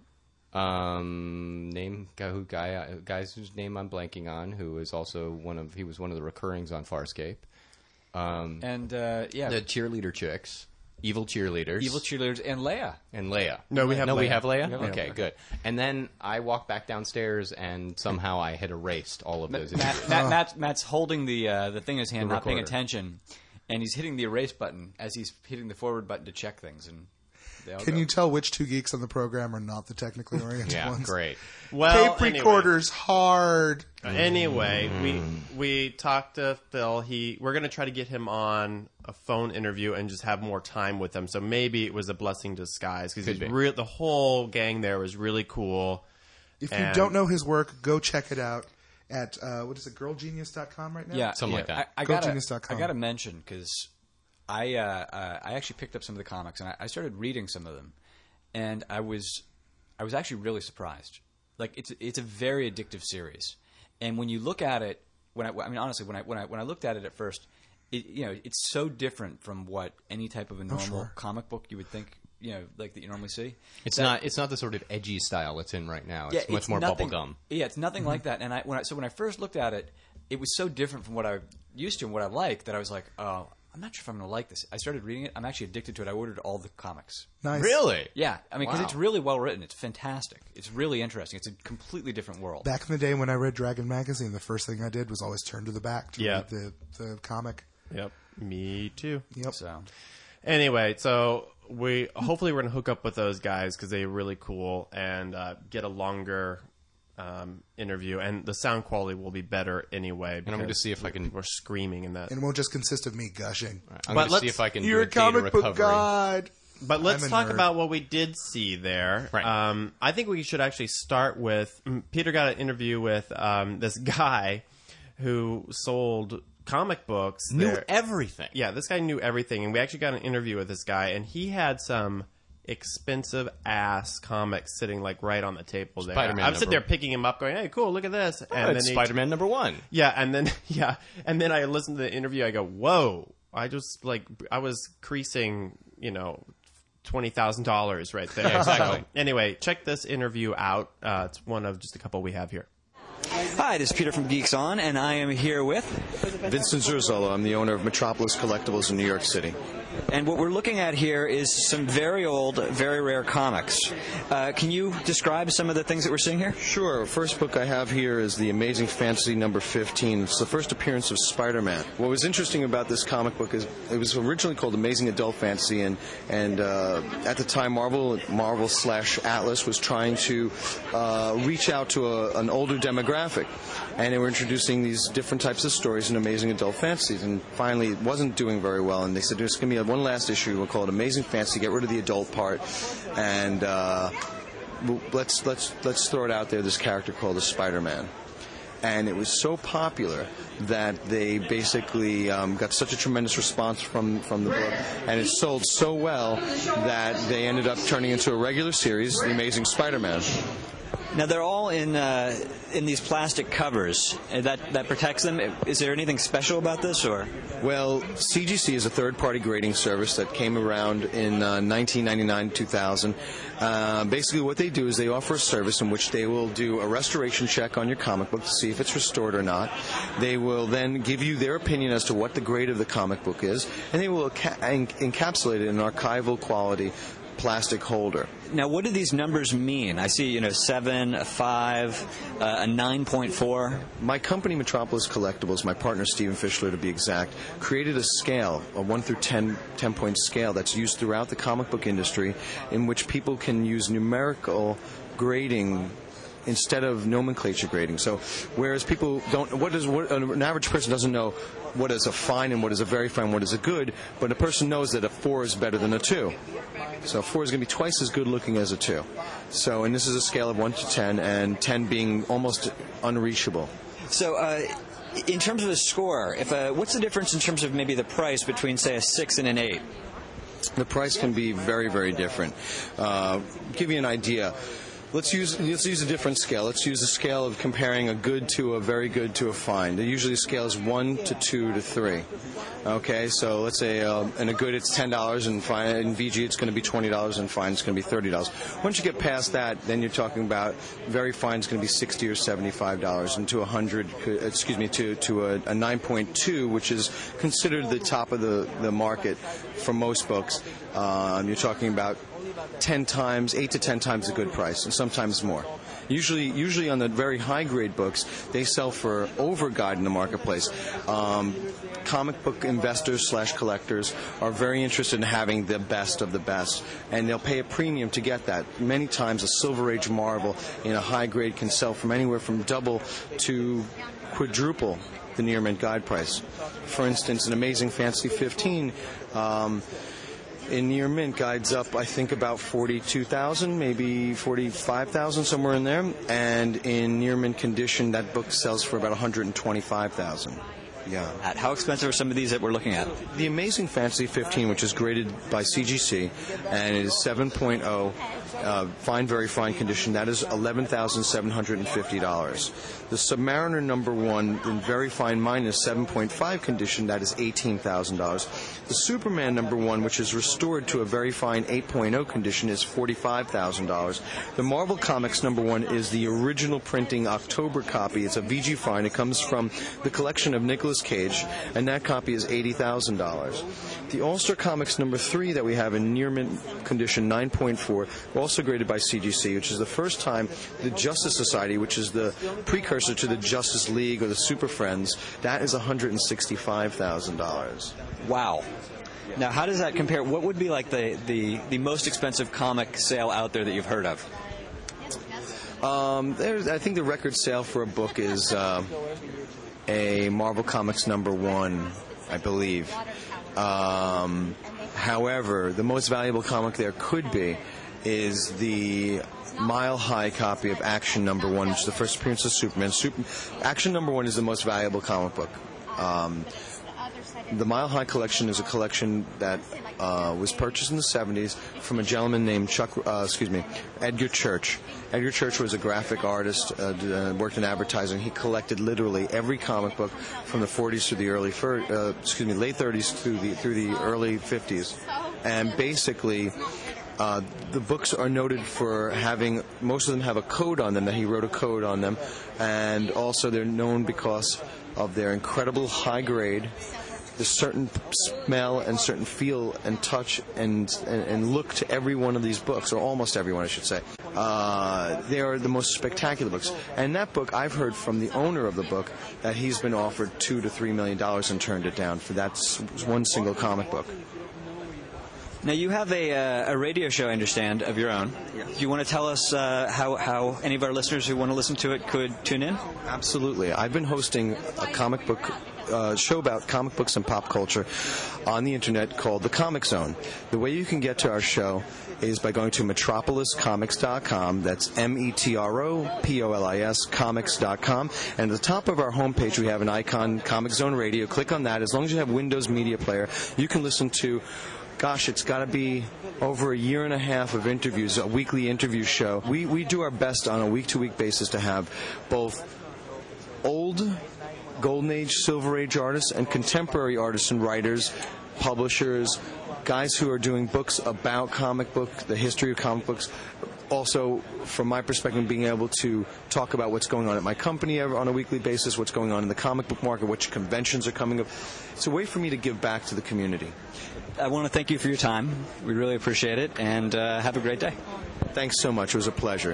Guys whose name I'm blanking on, who is also one of the recurrings on Farscape. And The cheerleader chicks, evil cheerleaders, Evil Cheerleaders and Leia. and Leia. No, we have We Leia. have Leia. We have Leia. Okay, good. And then I walked back downstairs, and somehow I had erased all of those. interviews. Matt's holding the thing in his hand, The not paying recorder. attention, and he's hitting the erase button as he's hitting the forward button to check things. And they all Can go. you tell which 2 geeks on the program are not the technically oriented Yeah, ones? great. Well, Tape anyway. recorders hard. Anyway, we talked to Phil. We're going to try to get him on a phone interview and just have more time with him. So maybe it was a blessing in disguise because Could be. the whole gang there was really cool. If you And- don't know his work, go check it out at what is it, girlgenius.com right now? Yeah, Something like that. I GoGenius.com. gotta mention because I actually picked up some of the comics and I started reading some of them, and I was actually really surprised. Like it's a very addictive series, and when you look at it, honestly, when I looked at it at first, it's so different from what any type of a normal comic book you would think, like that you normally see. It's not the sort of edgy style it's in right now. It's much more bubblegum. Yeah, it's nothing like that. And when I first looked at it, it was so different from what I used to and what I like that I was like, oh, I'm not sure if I'm going to like this. I started reading it. I'm actually addicted to it. I ordered all the comics. Nice. Really? Yeah. I mean, because it's really well written. It's fantastic. It's really interesting. It's a completely different world. Back in the day when I read Dragon Magazine, the first thing I did was always turn to the back to read the comic. Yep. Me too. Yep. So, anyway, hopefully we're going to hook up with those guys because they're really cool and get a longer interview, and the sound quality will be better anyway. And I'm going to see if I can. We're screaming in that. And it won't just consist of me gushing. Right, I'm going to see if I can. You're do a a comic data book recovery. god. But let's talk nerd. about what we did see there. Right. I think we should actually start with Peter got an interview with this guy who sold comic books. Knew there. everything. Yeah, this guy knew everything, and we actually got an interview with this guy, and he had some expensive ass comics sitting like right on the table there. Spider-Man I'm sitting number- there picking him up, going, "Hey, cool, look at this!" And It's then Spider-Man number 1. yeah, and then I listened to the interview. I go, "Whoa!" I was creasing, $20,000 right there. Yeah, exactly. Anyway, check this interview out. It's one of just a couple we have here. Hi, this is Peter from Geeks On, and I am here with Vincent Zurzolo. I'm the owner of Metropolis Collectibles in New York City. And what we're looking at here is some very old, very rare comics. Can you describe some of the things that we're seeing here? Sure. First book I have here is The Amazing Fantasy number 15. It's the first appearance of Spider-Man. What was interesting about this comic book is it was originally called Amazing Adult Fantasy, and at the time Marvel/Atlas was trying to reach out to an older demographic. And they were introducing these different types of stories in Amazing Adult Fantasies. And finally, it wasn't doing very well. And they said, there's going to be one last issue. We'll call it Amazing Fantasy. Get rid of the adult part. And let's throw it out there, this character called the Spider-Man. And it was so popular that they basically got such a tremendous response from the book. And it sold so well that they ended up turning into a regular series, The Amazing Spider-Man. Now, they're all in these plastic covers. That protects them. Is there anything special about this, or? Well, CGC is a third-party grading service that came around in 1999-2000. Basically, what they do is they offer a service in which they will do a restoration check on your comic book to see if it's restored or not. They will then give you their opinion as to what the grade of the comic book is, and they will encapsulate it in an archival quality plastic holder. Now, what do these numbers mean? I see, 7, a 5, a 9.4. My company, Metropolis Collectibles, my partner Stephen Fischler to be exact, created a scale, a 1 through 10-point scale that's used throughout the comic book industry, in which people can use numerical grading instead of nomenclature grading. So, whereas people don't, an average person doesn't know what is a fine and what is a very fine, what is a good, but a person knows that a 4 is better than a 2. So 4 is going to be twice as good looking as a 2. So, and this is a scale of 1 to 10, and 10 being almost unreachable. So, in terms of the score, what's the difference in terms of maybe the price between, say, a 6 and an 8? The price can be very, very different. Give you an idea. Let's use a different scale. Let's use a scale of comparing a good to a very good to a fine. Usually the scale is 1 to 2 to 3. Okay, so let's say in a good it's $10, and fine in VG it's going to be $20, and fine it's going to be $30. Once you get past that, then you're talking about very fine is going to be $60 or $75, and to a 9.2, which is considered the top of the market for most books. You're talking about 8 to 10 times the good price, and sometimes more. Usually on the very high grade books, they sell for overguide in the marketplace. Comic book investors / collectors are very interested in having the best of the best, and they'll pay a premium to get that. Many times a Silver Age Marvel in a high grade can sell from anywhere from double to quadruple the near mint guide price. For instance, an Amazing Fantasy 15 in near mint guides up, I think, about 42,000, maybe 45,000, somewhere in there. And in near mint condition, that book sells for about 125,000. Yeah. How expensive are some of these that we're looking at? The Amazing Fantasy 15, which is graded by CGC, and it is 7.0, fine, very fine condition, that is $11,750. The Submariner number 1 in very fine minus 7.5 condition, that is $18,000. The Superman number 1, which is restored to a very fine 8.0 condition, is $45,000. The Marvel Comics number 1 is the original printing October copy. It's a VG fine. It comes from the collection of Nicolas Cage, and that copy is $80,000. The All-Star Comics number 3 that we have in near mint condition, 9.4, also graded by CGC, which is the first time the Justice Society, which is the precursor to the Justice League or the Super Friends, that is $165,000. Wow. Now, how does that compare? What would be like the most expensive comic sale out there that you've heard of? I think the record sale for a book is a Marvel Comics number 1, I believe. However, the most valuable comic there could be is the Mile High copy of Action number 1, which is the first appearance of Superman. Action number 1 is the most valuable comic book. The Mile High collection is a collection that was purchased in the 70s from a gentleman named Edgar Church. Edgar Church was a graphic artist, worked in advertising. He collected literally every comic book from the 40s to the late 30s through the early 50s, and basically. The books are noted for having, most of them have a code on them, that he wrote a code on them, and also they're known because of their incredible high grade, the certain smell and certain feel and touch and look to every one of these books, or almost every one, I should say. They are the most spectacular books. And that book, I've heard from the owner of the book that he's been offered $2 to $3 million and turned it down for that one single comic book. Now, you have a radio show, I understand, of your own. Yes. Do you want to tell us how any of our listeners who want to listen to it could tune in? Absolutely. I've been hosting a comic book show about comic books and pop culture on the internet called The Comic Zone. The way you can get to our show is by going to metropoliscomics.com. That's METROPOLIS comics.com. And at the top of our homepage, we have an icon, Comic Zone Radio. Click on that. As long as you have Windows Media Player, you can listen to, it's got to be over a year and a half of interviews, a weekly interview show. We do our best on a week-to-week basis to have both old Golden Age, Silver Age artists and contemporary artists and writers, publishers, guys who are doing books about comic book, the history of comic books. Also, from my perspective, being able to talk about what's going on at my company on a weekly basis, what's going on in the comic book market, which conventions are coming up. It's a way for me to give back to the community. I want to thank you for your time. We really appreciate it, and have a great day. Thanks so much. It was a pleasure.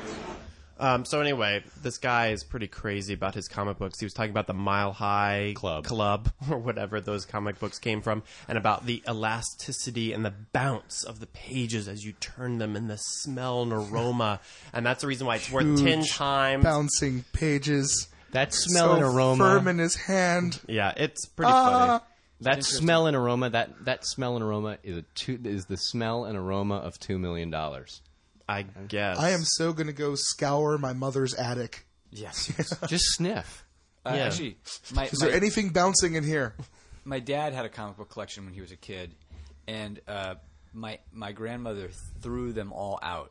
So anyway, this guy is pretty crazy about his comic books. He was talking about the Mile High Club or whatever those comic books came from, and about the elasticity and the bounce of the pages as you turn them, and the smell and aroma. And that's the reason why it's worth 10 times. Bouncing pages. That smell and aroma. Firm in his hand. Yeah, it's pretty funny. That smell and aroma. That smell and aroma is the smell and aroma of $2 million. I guess. I am so going to go scour my mother's attic. Yes. Just sniff. Actually, Is there anything bouncing in here? my dad had a comic book collection when he was a kid, and my grandmother threw them all out.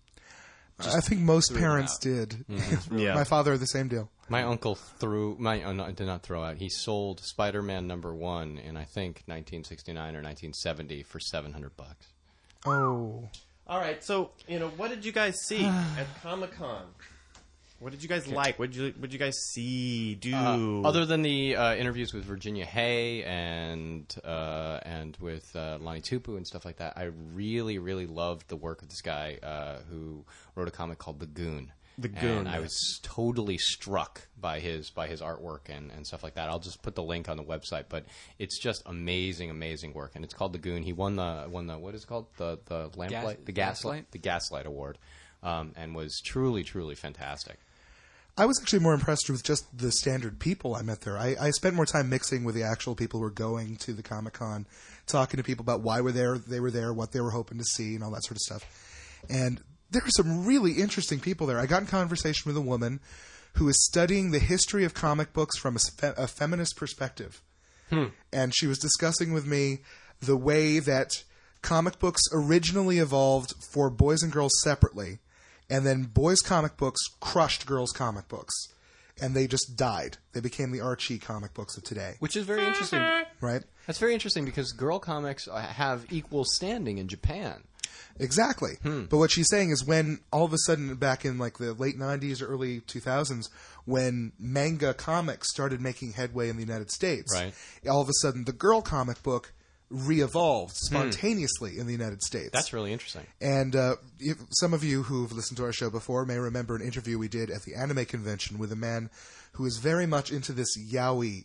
I think most parents did. Yeah. My father had the same deal. My uncle did not throw out. He sold Spider-Man #1 in, I think, 1969 or 1970 for $700. Oh. All right, so what did you guys see at Comic-Con? What did you guys like? What did you guys see, do? Other than the interviews with Virginia Hay and with Lonnie Tupu and stuff like that, I really, really loved the work of this guy who wrote a comic called The Goon. The Goon. And I was totally struck by his artwork and stuff like that. I'll just put the link on the website, but it's just amazing, amazing work. And it's called The Goon. He won the what is it called? The Lamplight? The Gaslight Award. And was truly, truly fantastic. I was actually more impressed with just the standard people I met there. I spent more time mixing with the actual people who were going to the Comic-Con, talking to people about why they were there, what they were hoping to see, and all that sort of stuff. And there were some really interesting people there. I got in conversation with a woman who is studying the history of comic books from a feminist perspective. And she was discussing with me the way that comic books originally evolved for boys and girls separately, and then boys' comic books crushed girls' comic books, and they just died. They became the Archie comic books of today, Which is very interesting. right? That's very interesting because girl comics have equal standing in Japan. Exactly. But what she's saying is when all of a sudden back in like the late 90s or early 2000s, when manga comics started making headway in the United States, Right. all of a sudden the girl comic book re-evolved spontaneously in the United States. That's really interesting. And some of you who've listened to our show before may remember an interview we did at the anime convention with a man who is very much into this yaoi,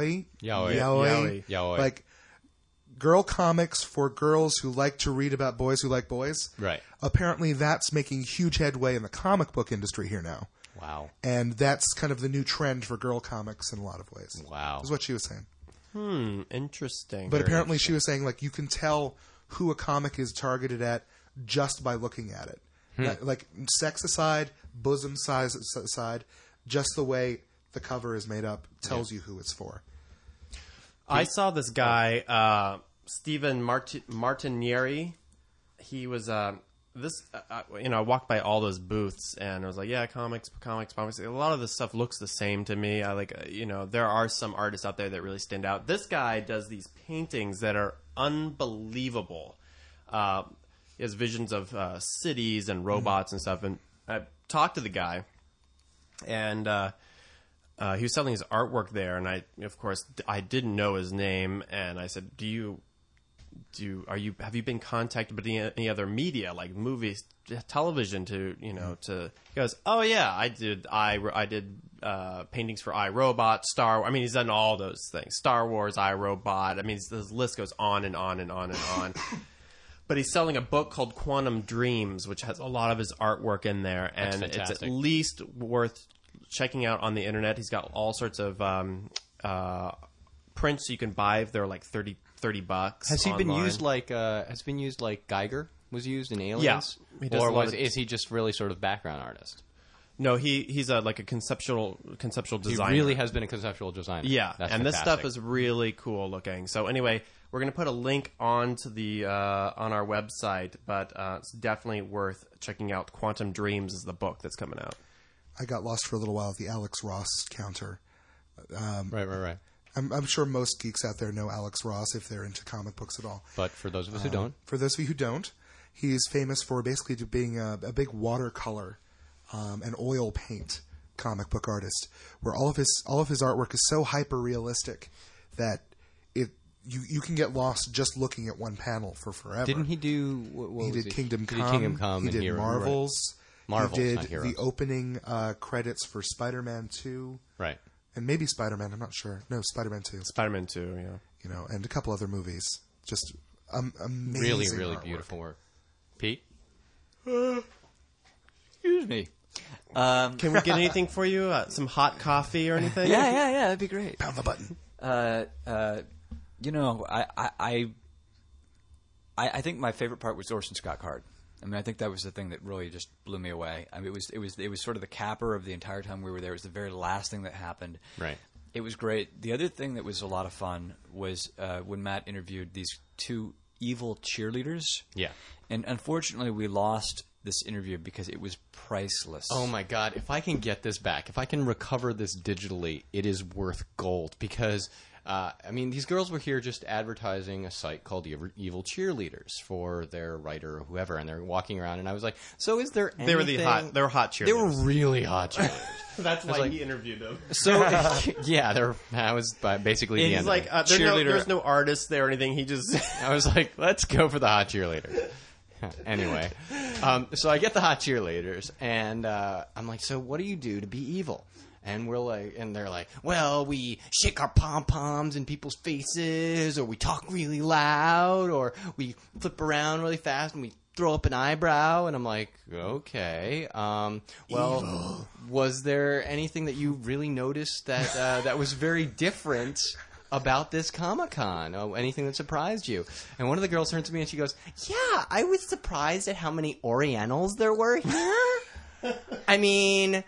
like girl comics for girls who like to read about boys who like boys. Right. Apparently that's making huge headway in the comic book industry here now. Wow. And that's kind of the new trend for girl comics in a lot of ways. Wow. Is what she was saying. Interesting. But apparently she was saying, like, you can tell who a comic is targeted at just by looking at it. Like, sex aside, bosom size aside, just the way the cover is made up tells you who it's for. I saw this guy, Stephen Martinieri. He was I walked by all those booths and I was like, yeah, comics. A lot of this stuff looks the same to me. I like, there are some artists out there that really stand out. This guy does these paintings that are unbelievable. He has visions of cities and robots and stuff. And I talked to the guy, and he was selling his artwork there. And I didn't know his name, and I said, have you been contacted by any other media like movies, television to he goes, oh yeah, I did paintings for iRobot, he's done all those things, Star Wars, iRobot. This list goes on and on and on and on. But he's selling a book called Quantum Dreams, which has a lot of his artwork in there, and it's at least worth checking out on the internet. He's got all sorts of prints you can buy if they're like $30. Has he been online. used like Geiger was used in Aliens? Yeah, he does a lot of- is he just really sort of background artist? No, he's a conceptual designer. He really has been a conceptual designer. Yeah, That's and this fantastic. stuff is really cool looking. So anyway, we're going to put a link onto the on our website, but it's definitely worth checking out. Quantum Dreams is the book that's coming out. I got lost for a little while at the Alex Ross counter. Right. I'm sure most geeks out there know Alex Ross if they're into comic books at all. But for those of us who don't, For those of you who don't, he's famous for basically being a big watercolor and oil paint comic book artist, where all of his artwork is so hyper realistic that you can get lost just looking at one panel for forever. didn't he do? He did Kingdom Come. He did Kingdom Come. He and did Hero, Marvels. Right. Marvels, He did not Heroes. the opening credits for Spider-Man 2. Right. And maybe Spider-Man, I'm not sure. No, Spider-Man 2. Spider-Man 2, yeah. And a couple other movies. Just amazing Really, really artwork. beautiful work. Pete? Excuse me. Can we get anything for you? Some hot coffee or anything? Yeah, that'd be great. Pound the button. I think my favorite part was Orson Scott Card. I think that was the thing that really just blew me away. It was sort of the capper of the entire time we were there. It was the very last thing that happened. Right. It was great. The other thing that was a lot of fun was when Matt interviewed these two evil cheerleaders. Yeah. And unfortunately, we lost this interview because it was priceless. Oh my God! If I can get this back, if I can recover this digitally, it is worth gold. Because these girls were here just advertising a site called Evil Cheerleaders for their writer or whoever, and they're walking around, and I was like, "So is there anything?" They were hot cheerleaders. They were really hot cheerleaders. That's why he interviewed them. So yeah, that was basically the And end. he's like, of it. there's no artist there or anything. He just I was like, let's go for the hot cheerleader. Anyway, so I get the hot cheerleaders, and I'm like, so what do you do to be evil? And they're like, well, we shake our pom-poms in people's faces, or we talk really loud, or we flip around really fast and we throw up an eyebrow. And I'm like, okay. Well, was there anything that you really noticed that was very different about this Comic-Con? Anything that surprised you? And one of the girls turns to me and she goes, yeah, I was surprised at how many Orientals there were here. I'm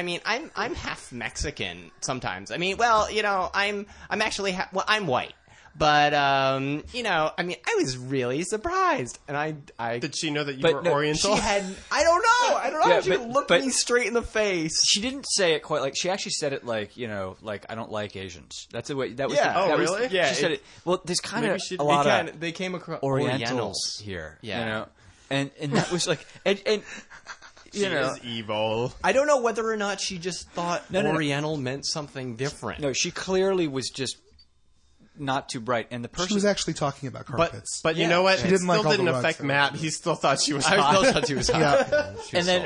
half Mexican sometimes. I'm actually I'm white. But you know, I mean, I was really surprised, and I Did she know that you But were no, Oriental? She had. I don't know. Yeah, She but- looked but- me straight in the face. She didn't say it quite like she actually said it like like I don't like Asians. That's the way that was. Yeah. the, Oh, that was- really? Yeah, She said it- it. Well, there's kind Maybe of she- a lot of they came across Orientals here. Yeah. You know, and that was like and She you know. is evil. I don't know whether or not she just thought No. Oriental meant something different. No, she clearly was just not too bright, and the person She was actually talking about But carpets. but you Yeah. know what? She It didn't still like all the didn't rugs affect that were Matt. there. He still thought she was I hot. still thought she was hot. Yeah. and then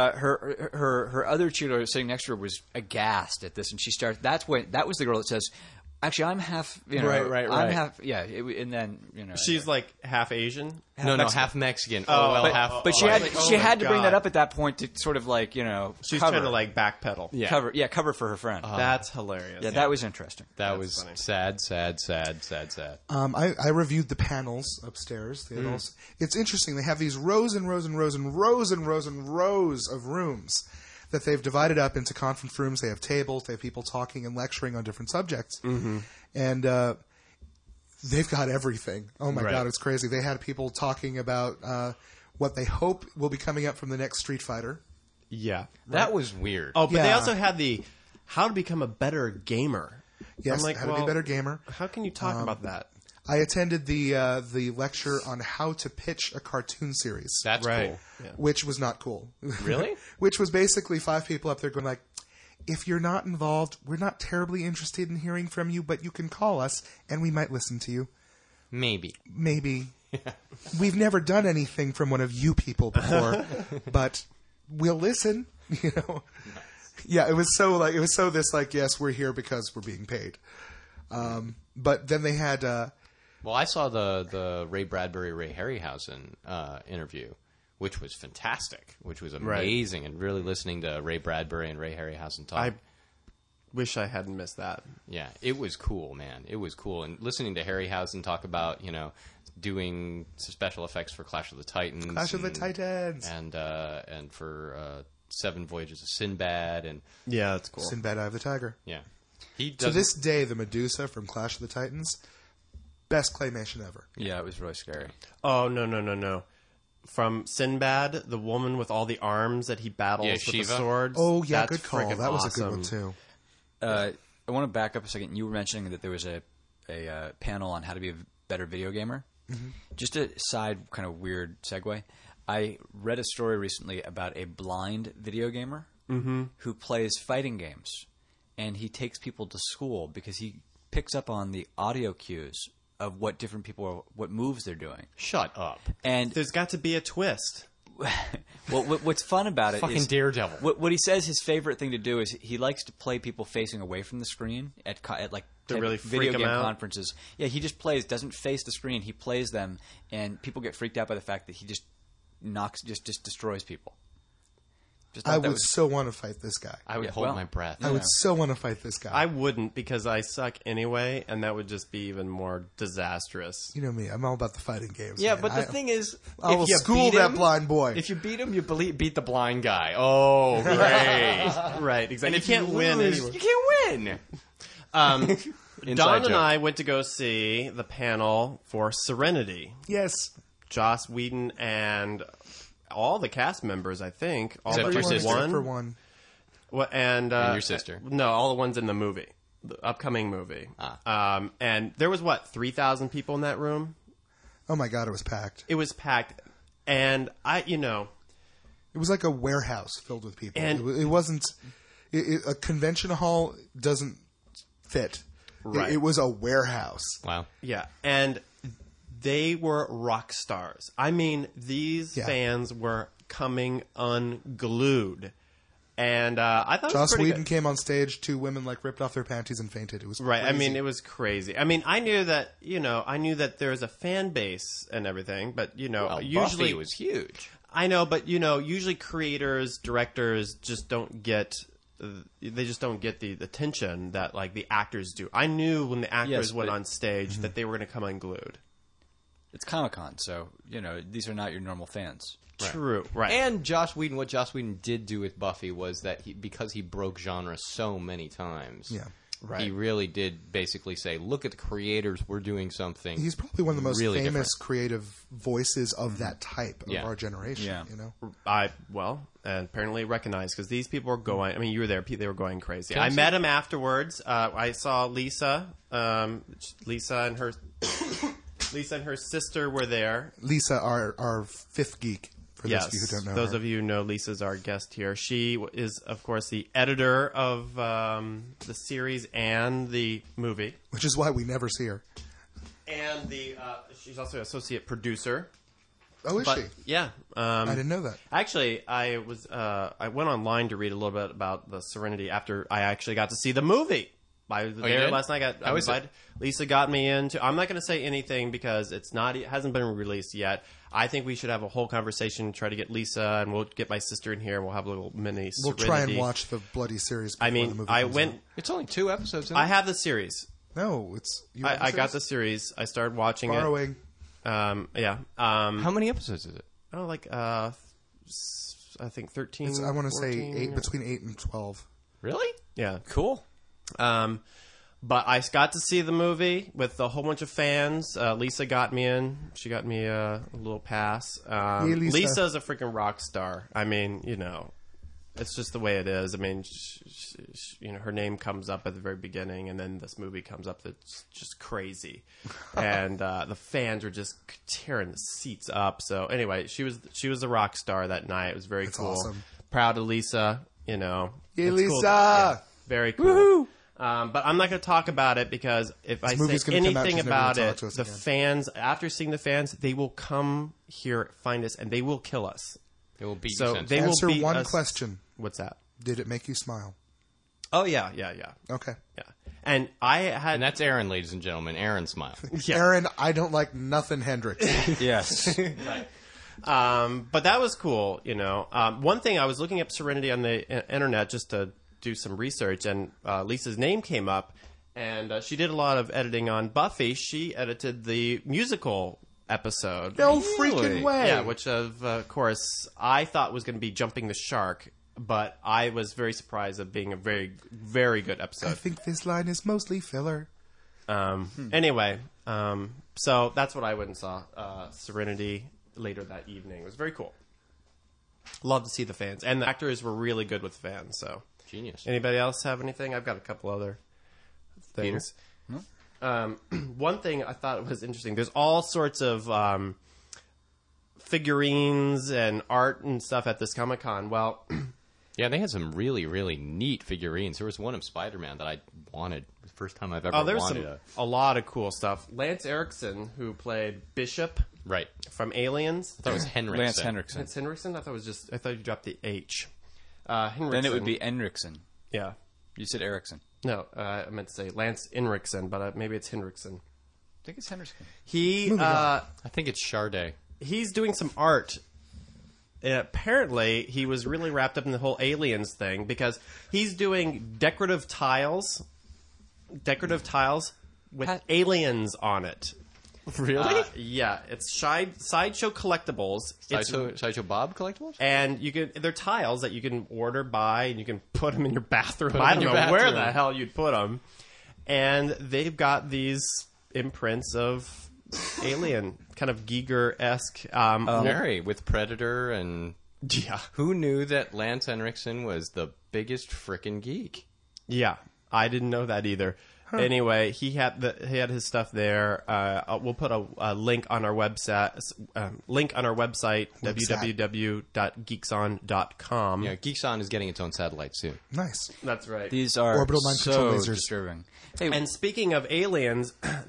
her other cheerleader sitting next to her was aghast at this, and she started. That was the girl that says, "Actually, I'm half. You know, Right. I'm half. Yeah." And then She's like half Asian. No, Mexican. half Mexican. Oh, well, but- half. But she Oh, had like, oh she my had to bring God. that up at that point to sort of like She's cover, trying to like backpedal. Yeah. cover for her friend. That's hilarious. yeah, that was interesting. That That's was funny. sad. I reviewed the panels upstairs. They had also, it's interesting. They have these rows and rows and rows and rows and rows and rows of rooms that they've divided up into conference rooms. They have tables. They have people talking and lecturing on different subjects. Mm-hmm. And they've got everything. Oh, my Right. God, it's crazy. They had people talking about what they hope will be coming up from the next Street Fighter. Yeah. That was weird. Oh, but they Yeah. also had the how to become a better gamer. Yes, I'm like, how to be a well, better gamer. How can you talk about that? I attended the lecture on how to pitch a cartoon series. That's Right. cool. Yeah. Which was not cool. Really? Which was basically 5 people up there going like, if you're not involved, we're not terribly interested in hearing from you, but you can call us and we might listen to you. Maybe. Maybe. We've never done anything from one of you people before, but we'll listen, you know. Yeah, it was so yes, we're here because we're being paid. But then they had Well, I saw the Ray Bradbury, Ray Harryhausen interview, which was fantastic, which was amazing, and really listening to Ray Bradbury and Ray Harryhausen talk. I wish I hadn't missed that. Yeah, it was cool, man. It was cool, and listening to Harryhausen talk about doing special effects for Clash of the Titans, Clash of the Titans. and for 7 Voyages of Sinbad, and Yeah, that's cool. Sinbad Eye of the Tiger. yeah, he To does this day, the Medusa from Clash of the Titans, best claymation ever. Yeah, it was really scary. Oh no! From Sinbad, the woman with all the arms that he battles Yeah, with the Shiva. swords. Oh, yeah, that's good call. freaking That was awesome. a good one, too. I want to back up a second. You were mentioning that there was a panel on how to be a better video gamer. Mm-hmm. Just a side kind of weird segue. I read a story recently about a blind video gamer who plays fighting games, and he takes people to school because he picks up on the audio cues of what different people are, what moves they're doing. Shut up, And There's got to be a twist. well, what's fun about it fucking is Daredevil. what he says his favorite thing to do is he likes to play people facing away from the screen at like To type really of video freak 'em game out? conferences. Yeah, he just doesn't face the screen. He plays them, and people get freaked out by the fact that he just just destroys people. Just I thought that would was- so want to fight this guy. I would Yeah, hold well, my breath. I would so want to fight this guy. I wouldn't because I suck anyway, and that would just be even more disastrous. You know me. I'm all about the fighting games. Yeah, man. but the thing is, I will if you school beat that him, blind boy. If you beat him, you beat the blind guy. Oh, great! Right, exactly. And You if can't win lose, anyway. you can't win. Don and joke. I went to go see the panel for Serenity. Yes. Joss Whedon and all the cast members, I think. All Except but your Everyone sister. except for one. And your sister. No, all the ones in the movie, the upcoming movie. And there was 3,000 people in that room. Oh my God, it was packed. It was packed, and It was like a warehouse filled with people. And- It wasn't. A convention hall doesn't fit. Right. It was a warehouse. Wow. yeah, and they were rock stars. I mean, these Yeah. fans were coming unglued, and I thought it was Joss pretty Whedon good. came on stage. 2 women ripped off their panties and fainted. It was Right. I crazy. mean, it was crazy. I mean, I knew that there was a fan base and everything, but Well, usually Buffy was huge. I know, but usually creators, directors just don't get. They just don't get the attention that like the actors do. I knew when the actors Yes, went but- on stage that they were going to come unglued. it's Comic-Con, so these are not your normal fans. True, right? And what Joss Whedon did do with Buffy was that because he broke genre so many times. Yeah. Right. He really did basically say, look at the creators, we're doing something. He's probably one of the most really famous different. creative voices of that type of Yeah. our generation. Yeah. You know, And apparently recognized because these people were going. I mean, you were there. They were going crazy. Can I I say- met him afterwards. I saw Lisa. Lisa and her sister were there. Lisa, our fifth geek. For those Yes, of you who don't know those her. of you who know Lisa's our guest here. She is, of course, the editor of the series and the movie, Which is why we never see her. and she's also an associate producer. Oh, is But she? yeah, I didn't know that. actually, I went online to read a little bit about the Serenity after I actually got to see the movie. I was there did? last night. I How is invited. Lisa got me into. I'm not going to say anything because it hasn't been released yet. I think we should have a whole conversation, try to get Lisa, and we'll get my sister in here, and we'll have a little mini We'll Serenity. try and watch the bloody series. Before I the mean, movie I comes went. out. It's only 2 episodes. Isn't I it? have the series. No, it's you. have I got the series? series. I started watching Borrowing. it. Yeah. How many episodes is it? I don't know, like I think 13. I want to say 14. between 8 and 12. Really? Yeah. Cool. But I got to see the movie with a whole bunch of fans. Lisa got me in. She got me a little pass. Hey, Lisa. Lisa's a freaking rock star. I mean, it's just the way it is. I mean, her name comes up at the very beginning, and then this movie comes up that's just crazy. And the fans were just tearing the seats up. So anyway, she was a rock star that night. It was very That's cool. awesome. Proud of Lisa. Hey, It's Lisa! cool. Yeah, very cool. But I'm not going to talk about it because if I movie's say gonna come out, anything she's never gonna about talk it, to us the again. fans, after seeing the fans, they will come here, find us, and they will kill us. It will beat So you they will Answer beat one us. question. What's that? Did it make you smile? Oh yeah. Okay. And I had And that's Aaron, ladies and gentlemen. Aaron Smile. yeah. Aaron, I don't like nothing Hendrix. Yes. But that was cool. One thing, I was looking up Serenity on the internet just to do some research, and Lisa's name came up, and she did a lot of editing on Buffy. She edited the musical episode. No freaking way. Yeah, which of course I thought was going to be Jumping the Shark, but I was very surprised of being a very, very good I episode. think this line is mostly filler. Anyway, so that's what I went and saw. Serenity later that evening. It was very cool. Love to see the fans, and the actors were really good with fans. So, Genius. anybody else have anything? I've got a couple other things. One thing I thought was interesting. There's all sorts of figurines and art and stuff at this Comic-Con. Well, Yeah, they had some really, really neat figurines. There was one of Spider-Man that I wanted. It was the first time I've ever there's wanted a lot of cool stuff. Lance Erickson, who played Bishop Right. from Aliens. I thought it was Henriksen. Lance Henriksen. Lance Henriksen? I thought you dropped the H. Henriksen. Then it would be Henriksen. Yeah. You said Erickson. No, I meant to say Lance Henriksen, but maybe it's Henriksen. I think it's Henriksen. I think it's Charday. He's doing some art. Apparently, he was really wrapped up in the whole aliens thing because he's doing decorative tiles with aliens on it. Really? Yeah, it's Sideshow Collectibles. Sideshow Bob collectibles? And they're tiles that you can order, buy, and you can put them in your bathroom. Put 'em I in don't your know where bathroom. the hell you'd put them. And they've got these imprints of alien, kind of Giger-esque. Very, with Predator and... Yeah. Who knew that Lance Henriksen was the biggest frickin' geek? Yeah, I didn't know that either. Anyway, he had his stuff there. We'll put a link on our website. www.geekson.com. Yeah, Geekson is getting its own satellite soon. Nice. That's right. These are Orbital mind control so lasers. disturbing. Hey, And speaking of aliens,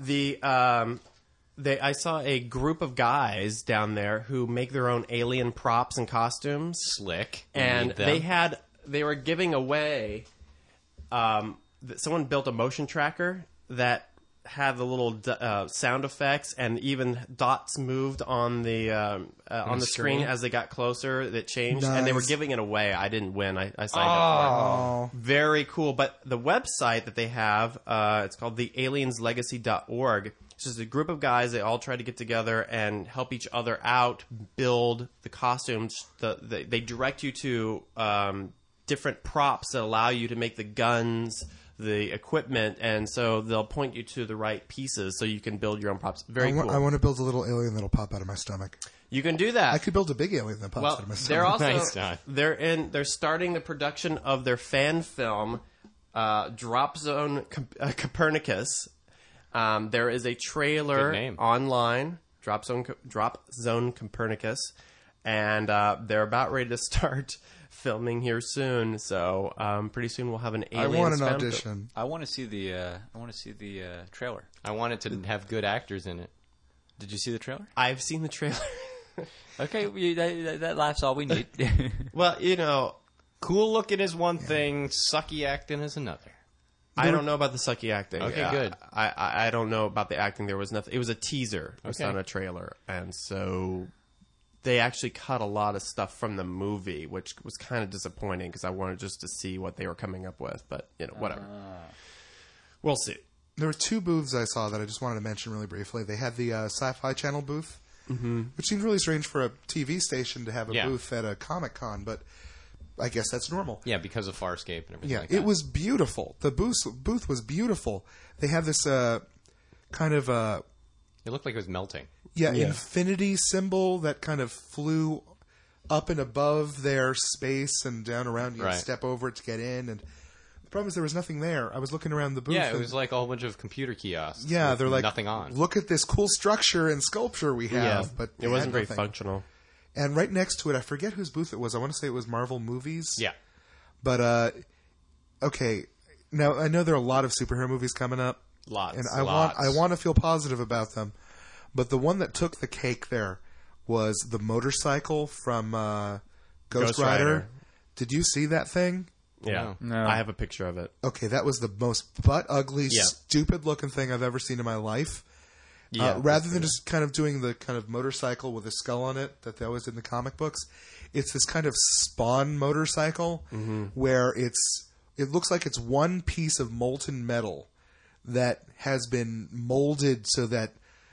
I saw a group of guys down there who make their own alien props and costumes. Slick. And Need them. they were giving away. Someone built a motion tracker that had the little sound effects, and even dots moved on the screen as they got closer. That changed, and they were Nice. giving it away. I didn't win. I signed up for it. Very cool. But the website that they have, it's called thealienslegacy.org. It's just a group of guys. They all try to get together and help each other out, build the costumes. They direct you to different props that allow you to make the guns, the equipment, and so they'll point you to the right pieces so you can build your own props. Very cool. I want to build a little alien that'll pop out of my stomach. You can do that. I could build a big alien that pops out of my they're stomach. also Nice, Don. they're starting the production of their fan film, Drop Zone Copernicus. There is a trailer Good name. online, Drop Zone Copernicus, and they're about ready to start filming here soon. So pretty soon we'll have an I alien. want an fan audition. I want to see the trailer. I wanted to have good actors in it. Did you see the trailer? I've seen the trailer. Okay, that laugh's all we need. Well, you know, Cool looking is one thing, sucky acting is another. I don't know about the sucky acting. Okay, good. I don't know about the acting. There was nothing. It was a teaser. It was Okay. not a trailer, and so they actually cut a lot of stuff from the movie, which was kind of disappointing because I wanted just to see what they were coming up with. But you know, whatever. We'll see. There were two booths I saw that I just wanted to mention really briefly. They had the Sci-Fi Channel booth, which seems really strange for a TV station to have a Yeah. booth at a Comic-Con, but I guess that's normal. Yeah, because of Farscape and everything Yeah, like that. it was beautiful. The booth was beautiful. They have this kind of It looked like it was melting. infinity symbol that kind of flew up and above their space and down around you. Right. Step over it to get in, and the problem is there was nothing there. I was looking around the booth. Yeah, it and- was like a whole bunch of computer kiosks. yeah, with they're like nothing on. Look at this cool structure and sculpture we have, but it wasn't had very nothing. functional. And right next to it, I forget whose booth it was. I want to say it was Marvel Movies. Yeah. But okay, now I know there are a lot of superhero movies coming up. Lots. And I want to feel positive about them. But the one that took the cake there was the motorcycle from Ghost Ghost Rider. Rider. Did you see that thing? Yeah, No. I have a picture of it. Okay, that was the most butt ugly, Yeah. stupid looking thing I've ever seen in my life. Yeah, Rather than just kind of doing the kind of motorcycle with a skull on it that they always did in the comic books, it's this kind of Spawn motorcycle where it looks like it's one piece of molten metal that has been molded so that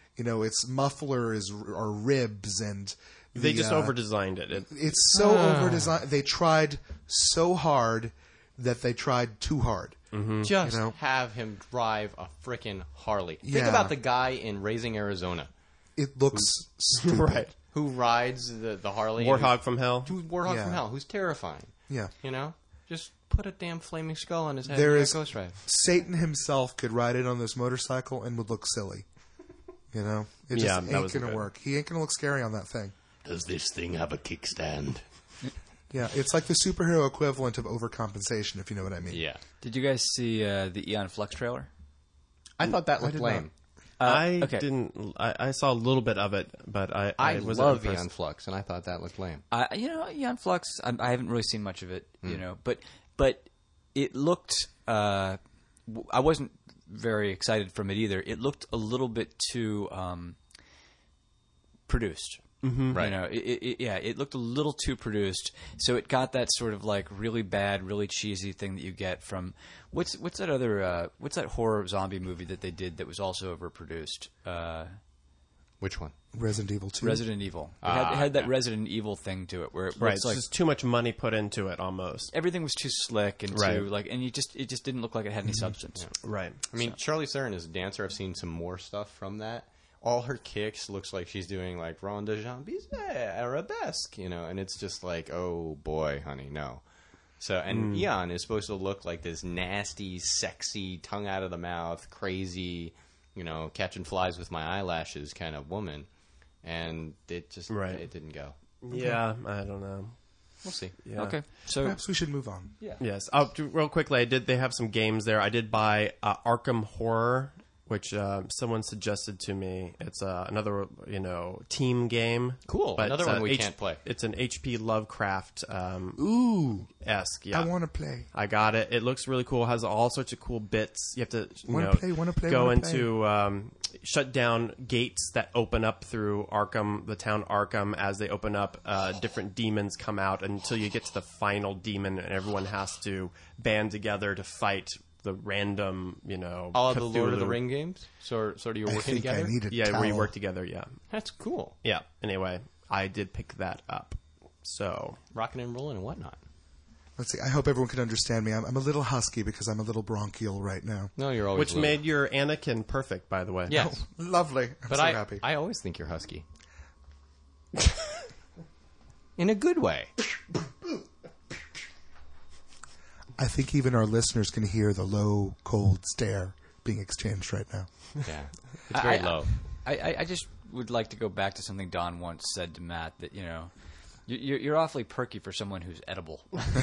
its muffler are ribs, and They just over-designed it. it's so over-designed. They tried so hard that they tried too hard. Just You know? have him drive a frickin' Harley. Think Yeah. about the guy in Raising Arizona It looks stupid. Right. who rides the Harley. Warthog from Hell. Who's Warthog Yeah. from Hell, who's terrifying. Yeah. Just put a damn flaming skull on his head There and is Ghost Rider. Satan himself could ride it on this motorcycle and would look silly. It just Yeah, that ain't was gonna good. work. He ain't gonna look scary on that thing. Does this thing have a kickstand? Yeah, it's like the superhero equivalent of overcompensation, if you know what I mean. Yeah. Did you guys see the Eon Flux trailer? I thought that looked did lame. I okay. didn't. I saw a little bit of it, but I wasn't love impressed. Eon Flux, and I thought that looked lame. Eon Flux. I haven't really seen much of it, but it looked. I wasn't very excited from it either. It looked a little bit too produced. Right. It looked a little too produced. So it got that sort of like really bad, really cheesy thing that you get from what's that other what's that horror zombie movie that they did that was also overproduced? Which one? Resident Evil 2. Resident Evil. It had that Resident Evil thing to it where it Right, looks it's like just too much money put into it, almost. everything was too slick and Right. too like, and it just didn't look like it had any substance. Right. I mean, Charlize Theron is a dancer. I've seen some more stuff from that. All her kicks looks like she's doing like Ronde de Jambes arabesque, and it's just like, oh boy, honey, no. So, and Eon is supposed to look like this nasty, sexy, tongue out of the mouth, crazy, catching flies with my eyelashes kind of woman, and it just it didn't go. Yeah, I don't know. We'll see. Yeah. Okay, so Perhaps we should move on. Yes. Real quickly, they have some games there. I did buy Arkham Horror, which someone suggested to me. It's another team game. Cool. But Another it's one we can't play. It's an H.P. Lovecraft Ooh, esque. Yeah, I want to play. I got it. It looks really cool. It has all sorts of cool bits. You have to Wanna play, go wanna play. into shut down gates that open up through Arkham, the town Arkham. As they open up, different demons come out until you get to the final demon, and everyone has to band together to fight the random, All of the Lord of the Cthulhu. Ring games? Sort of you're I working think together? I need a Yeah, towel. where you work together. Yeah, That's cool. yeah. Anyway, I did pick that up. So Rocking and rolling and whatnot. Let's see. I hope everyone can understand me. I'm a little husky because I'm a little bronchial right now. No, you're always Which little. made your Anakin perfect, by the way. Yes. Lovely. I'm But so happy. I always think you're husky. In a good way. I think even our listeners can hear the low, cold stare being exchanged right now. Yeah. It's very low. I just would like to go back to something Don once said to Matt that, you're awfully perky for someone who's edible.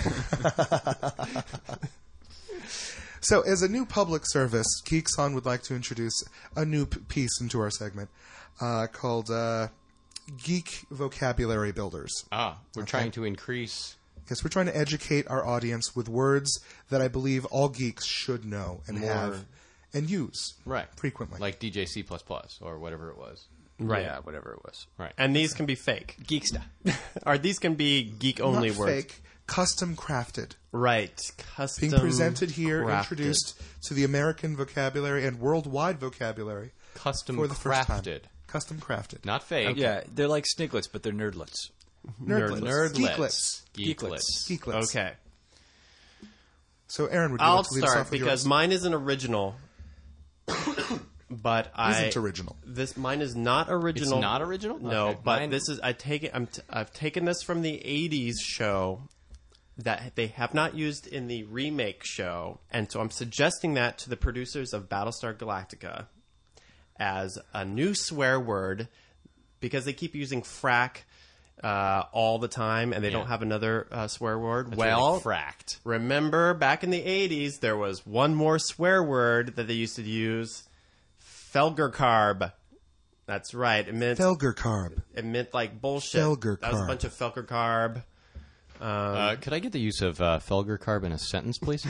So, as a new public service, Geekson would like to introduce a new piece into our segment called Geek Vocabulary Builders. We're trying to increase... Yes, we're trying to educate our audience with words that I believe all geeks should know and have and use frequently. Like DJC++ or whatever it was. Right. Yeah, whatever it was. Right. And these can be fake. Geeksta. Or these can be geek-only Not words. fake, custom crafted. Right. Custom Being presented here, crafted. introduced to the American vocabulary and worldwide vocabulary Custom for the first time. crafted. Custom crafted. Not fake. Yeah, they're like sniglets, but they're nerdlets. Nerdlets. Nerdlets. Geeklets. Geeklets. Geeklets. Okay. So, Aaron, would you I'll like to lead us start off with because yours? mine isn't original. But Isn't original. Mine is not original. It's not original? No, Okay. but Mine- this is. I've taken this from the '80s show that they have not used in the remake show, and so I'm suggesting that to the producers of Battlestar Galactica as a new swear word because they keep using frack all the time, and they don't have another swear word. Really fracked. Remember, back in the 80s, there was one more swear word that they used to use. Felgercarb. That's right. It meant Felgercarb. it meant like bullshit. Felgercarb. That was a bunch of Felgercarb. Could I get the use of Felgercarb in a sentence, please?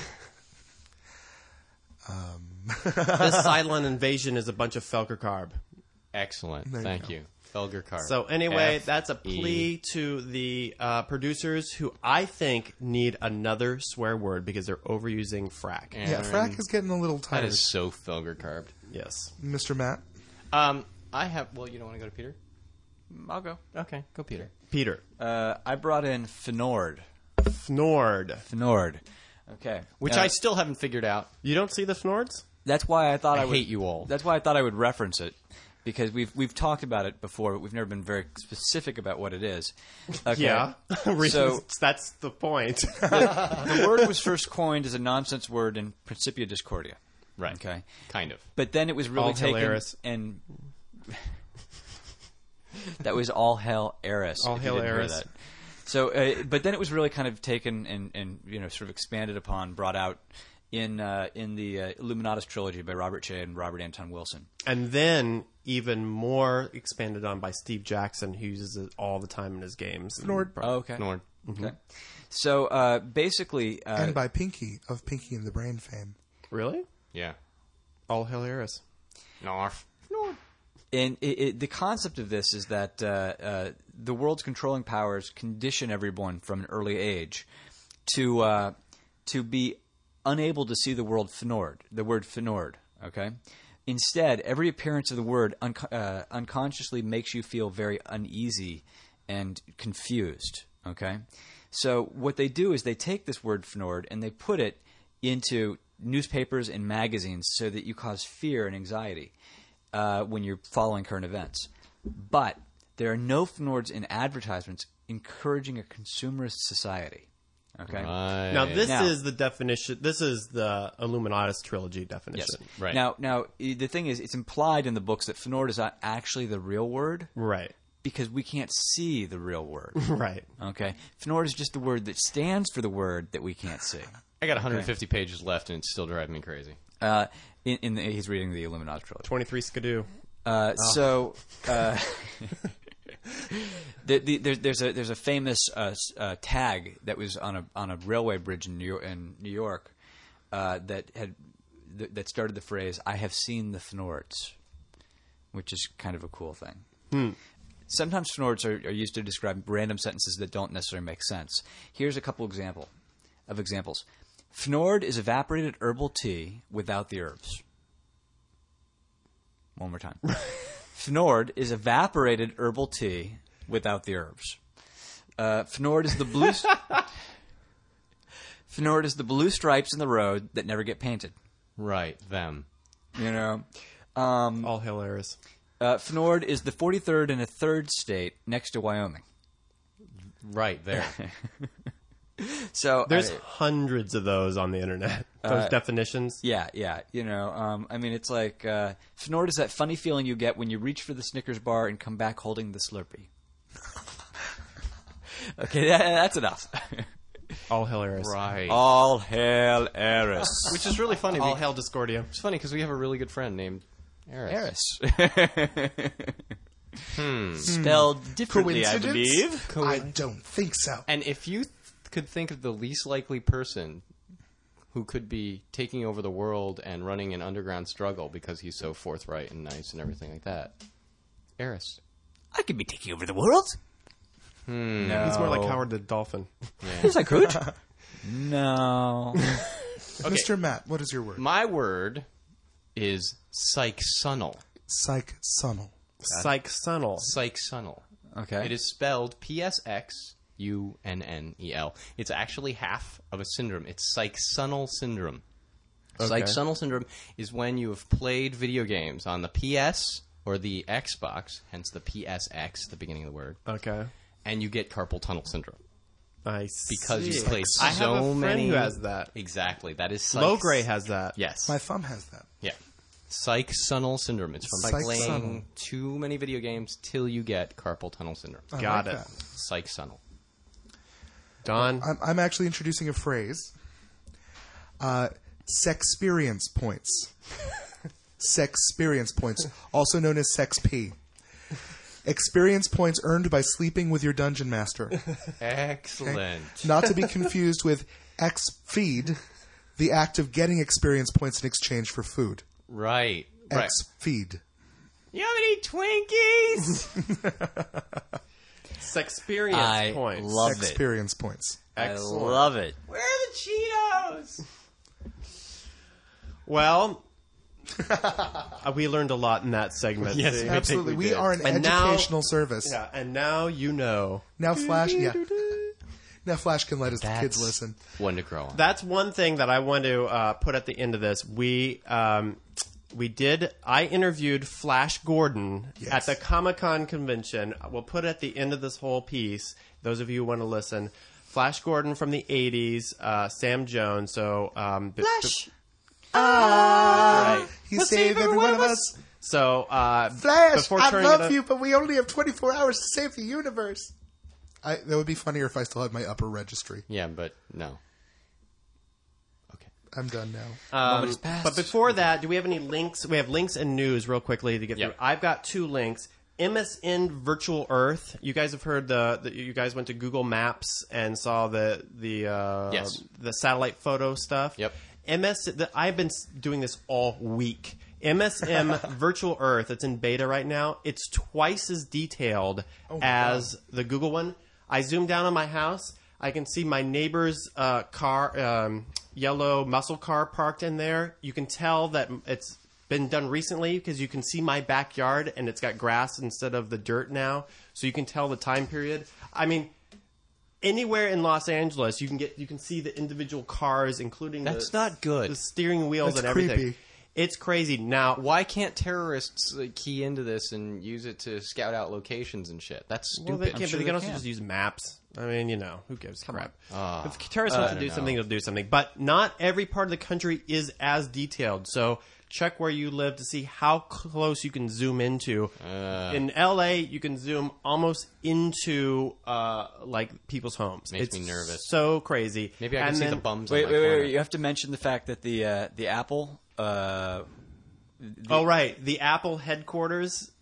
This silent invasion is a bunch of Felgercarb. Excellent. Thank you. Felgercarb. So anyway, F-E. that's a plea to the producers who I think need another swear word because they're overusing frack. Yeah, frack is getting a little That tired. is so Felgercarbed. Yes. Mr. Matt? I have... Well, you don't want to go to Peter? I'll go. Okay, go Peter. Peter. I brought in Fnord. Fnord. Fnord. Okay. Which I still haven't figured out. You don't see the Fnords? That's why I thought I would hate you all. That's why I thought I would reference it because we've talked about it before, but we've never been very specific about what it is. Okay. Yeah. So that's the point. the word was first coined as a nonsense word in Principia Discordia. Right. Okay. Kind of. But then it was really All taken hilarious. and that was all hell Eris. All if you hail didn't hear Eris. that. So, but then it was really kind of taken and sort of expanded upon, brought out in the Illuminatus trilogy by Robert Shea and Robert Anton Wilson. And then even more expanded on by Steve Jackson, who uses it all the time in his games. Fnord. Oh, okay. Nord. Okay. So basically, And by Pinky of Pinky and the Brain fame. Really? Yeah. All hilarious. North. and the concept of this is that the world's controlling powers condition everyone from an early age to be unable to see the word Fnord. Okay. Instead, every appearance of the word unconsciously makes you feel very uneasy and confused. Okay. So what they do is they take this word Fnord and they put it into newspapers and magazines so that you cause fear and anxiety when you're following current events. But there are no Fnords in advertisements encouraging a consumerist society. Okay. Right. Now, this Now- is the definition. This is the Illuminatus trilogy definition. Yes. Right. Now, the thing is, it's implied in the books that Fnord is not actually the real word Right. because we can't see the real word. Right. Okay. Fnord is just the word that stands for the word that we can't see. I got 150 pages left, and it's still driving me crazy. He's reading the Illuminatus trilogy. 23 Skidoo. So there's a famous tag that was on a railway bridge in New York that started the phrase "I have seen the Fnords," which is kind of a cool thing. Sometimes Fnords are used to describe random sentences that don't necessarily make sense. Here's a couple examples. Fnord is evaporated herbal tea without the herbs. One more time. Fnord is evaporated herbal tea without the herbs. Fnord is the blue. Fnord is the blue stripes in the road that never get painted. Right, them. You know, All hail Eris. Fnord is the 43rd and a third state next to Wyoming. Right there. So There's hundreds of those on the internet. Those definitions. Yeah. You know, I mean, it's like Fnord is that funny feeling you get when you reach for the Snickers bar and come back holding the Slurpee. Okay, that's enough. All hail Eris. Right. All hail Eris. Which is really funny. All hail Discordia. It's funny because we have a really good friend named Eris. Spelled differently, I Coincidence? believe. I don't think so. And if you could think of the least likely person who could be taking over the world and running an underground struggle because he's so forthright and nice and everything like that, Eris. I could be taking over the world. No. He's more like Howard the Dolphin. Yes, I could. No. Mr. Matt, what is your word? My word is psychsunnel. Psychsunnel. Psychsunnel. Psychsunnel. Okay. It is spelled P-S-X-U-N-N-E-L. It's actually half of a syndrome. It's psychsunnel syndrome. Okay. Psychsunnel syndrome is when you have played video games on the PS or the Xbox, hence the PSX, the beginning of the word, Okay. and you get carpal tunnel syndrome. I see. Because you played so I have a friend many... who has that. Exactly. That is Low Gray has that. Yes. My thumb has that. Yeah. Psychsunnel syndrome. It's from Psychsunnel. playing too many video games till you get carpal tunnel syndrome. I Got like it. that. Psychsunnel. Don. I'm actually introducing a phrase. Sexperience points. Sexperience points, also known as sex P. Experience points earned by sleeping with your dungeon master. Excellent. Not to be confused with X-feed, the act of getting experience points in exchange for food. Right. Right. X-feed. You have any Twinkies? Sexperience I points. love it. Experience points. Excellent. I love it. Where are the Cheetos? Well, we learned a lot in that segment. Yes, See? we Absolutely. We are an And now- educational service. Yeah, and now you know. Now Flash, Now Flash can let his That's kids listen. one to grow on. That's one thing that I want to put at the end of this. I interviewed Flash Gordon Yes. at the Comic-Con convention. We'll put it at the end of this whole piece. Those of you who want to listen. Flash Gordon from the 80s, Sam Jones. So, Flash! Right. He saved every one of us. So, Flash, before I turning it love up- you, but we only have 24 hours to save the universe. That would be funnier if I still had my upper registry. Yeah, but no. Okay. I'm done now. Moment has passed. But before that, do we have any links? We have links and news real quickly to get Yep. through. I've got 2 links. MSN Virtual Earth. You guys have heard you guys went to Google Maps and saw the Yes. the satellite photo stuff. Yep. I've been doing this all week. MSM Virtual Earth. It's in beta right now. It's twice as detailed as the Google one. I zoom down on my house. I can see my neighbor's car, yellow muscle car parked in there. You can tell that it's been done recently because you can see my backyard and it's got grass instead of the dirt now. So you can tell the time period. I mean, anywhere in Los Angeles, you can see the individual cars, including That's not good. the steering wheels That's and everything. creepy. It's crazy. Now, Why can't terrorists key into this and use it to scout out locations and shit? That's well, stupid. they can, but they can also just use maps. I mean, who gives a crap? If terrorists want to do something, they'll do something. But not every part of the country is as detailed. So check where you live to see how close you can zoom into. In LA, you can zoom almost into like people's homes. Makes it's me nervous. So crazy. Maybe I can And see then- the bums Wait, on my corner. You have to mention the fact that the Apple. Oh right, the Apple headquarters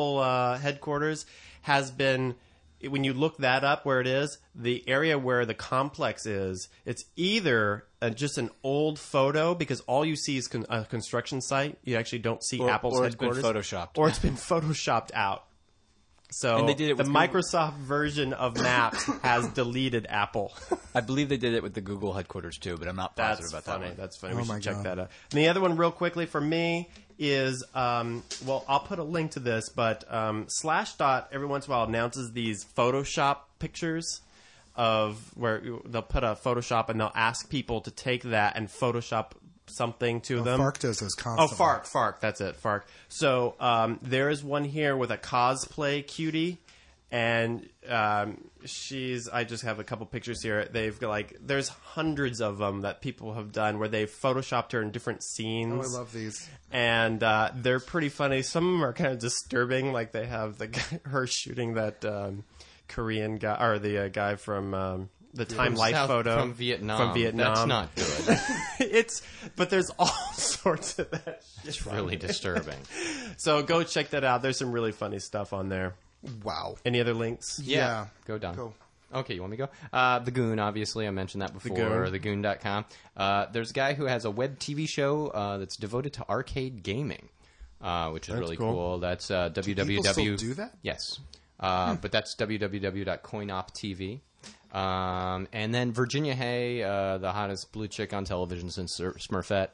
has been. When you look that up, where it is, the area where the complex is, it's either just an old photo because all you see is a construction site. You actually don't see Apple's or it's been headquarters, photoshopped. or it's been photoshopped out. So And they did it the with Google. Microsoft version of Maps has deleted Apple. I believe they did it with the Google headquarters too, but I'm not positive That's about funny. that one. That's funny. Oh We my should check God. that out. And the other one, real quickly, for me is I'll put a link to this, but Slashdot every once in a while announces these Photoshop pictures of where they'll put a Photoshop and they'll ask people to take that and Photoshop something to them. Fark does those Oh, constantly. Fark, that's it, Fark. So there is one here with a cosplay cutie, and I just have a couple pictures here. They've got, there's hundreds of them that people have done where they've photoshopped her in different scenes. Oh, I love these. And they're pretty funny. Some of them are kind of disturbing, like they have her shooting that Korean guy, or the guy from the Time Life photo from Vietnam. That's not good. But there's all sorts of that shit. It's really disturbing. So go check that out. There's some really funny stuff on there. Wow. Any other links? Yeah. Go Don. Go. Okay, you want me to go? The Goon, obviously. I mentioned that before. TheGoon.com. There's a guy who has a web TV show that's devoted to arcade gaming, which is really cool. That's www. People still do that? Yes. But that's www.coinoptv. And then Virginia Hay, the hottest blue chick on television since Smurfette.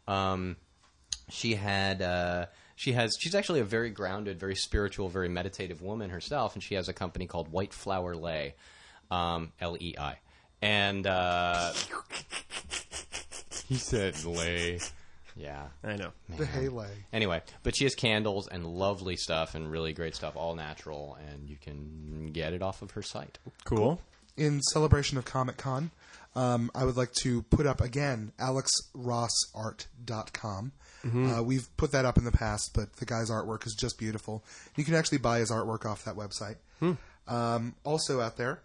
She's actually a very grounded, very spiritual, very meditative woman herself, and she has a company called White Flower Lei, Lei. And he said Lei. Yeah, I know. Man. The Haley. Anyway, but she has candles and lovely stuff and really great stuff, all natural, and you can get it off of her site. Cool. In celebration of Comic-Con, I would like to put up again alexrossart.com. We've put that up in the past, but the guy's artwork is just beautiful. You can actually buy his artwork off that website. Also out there,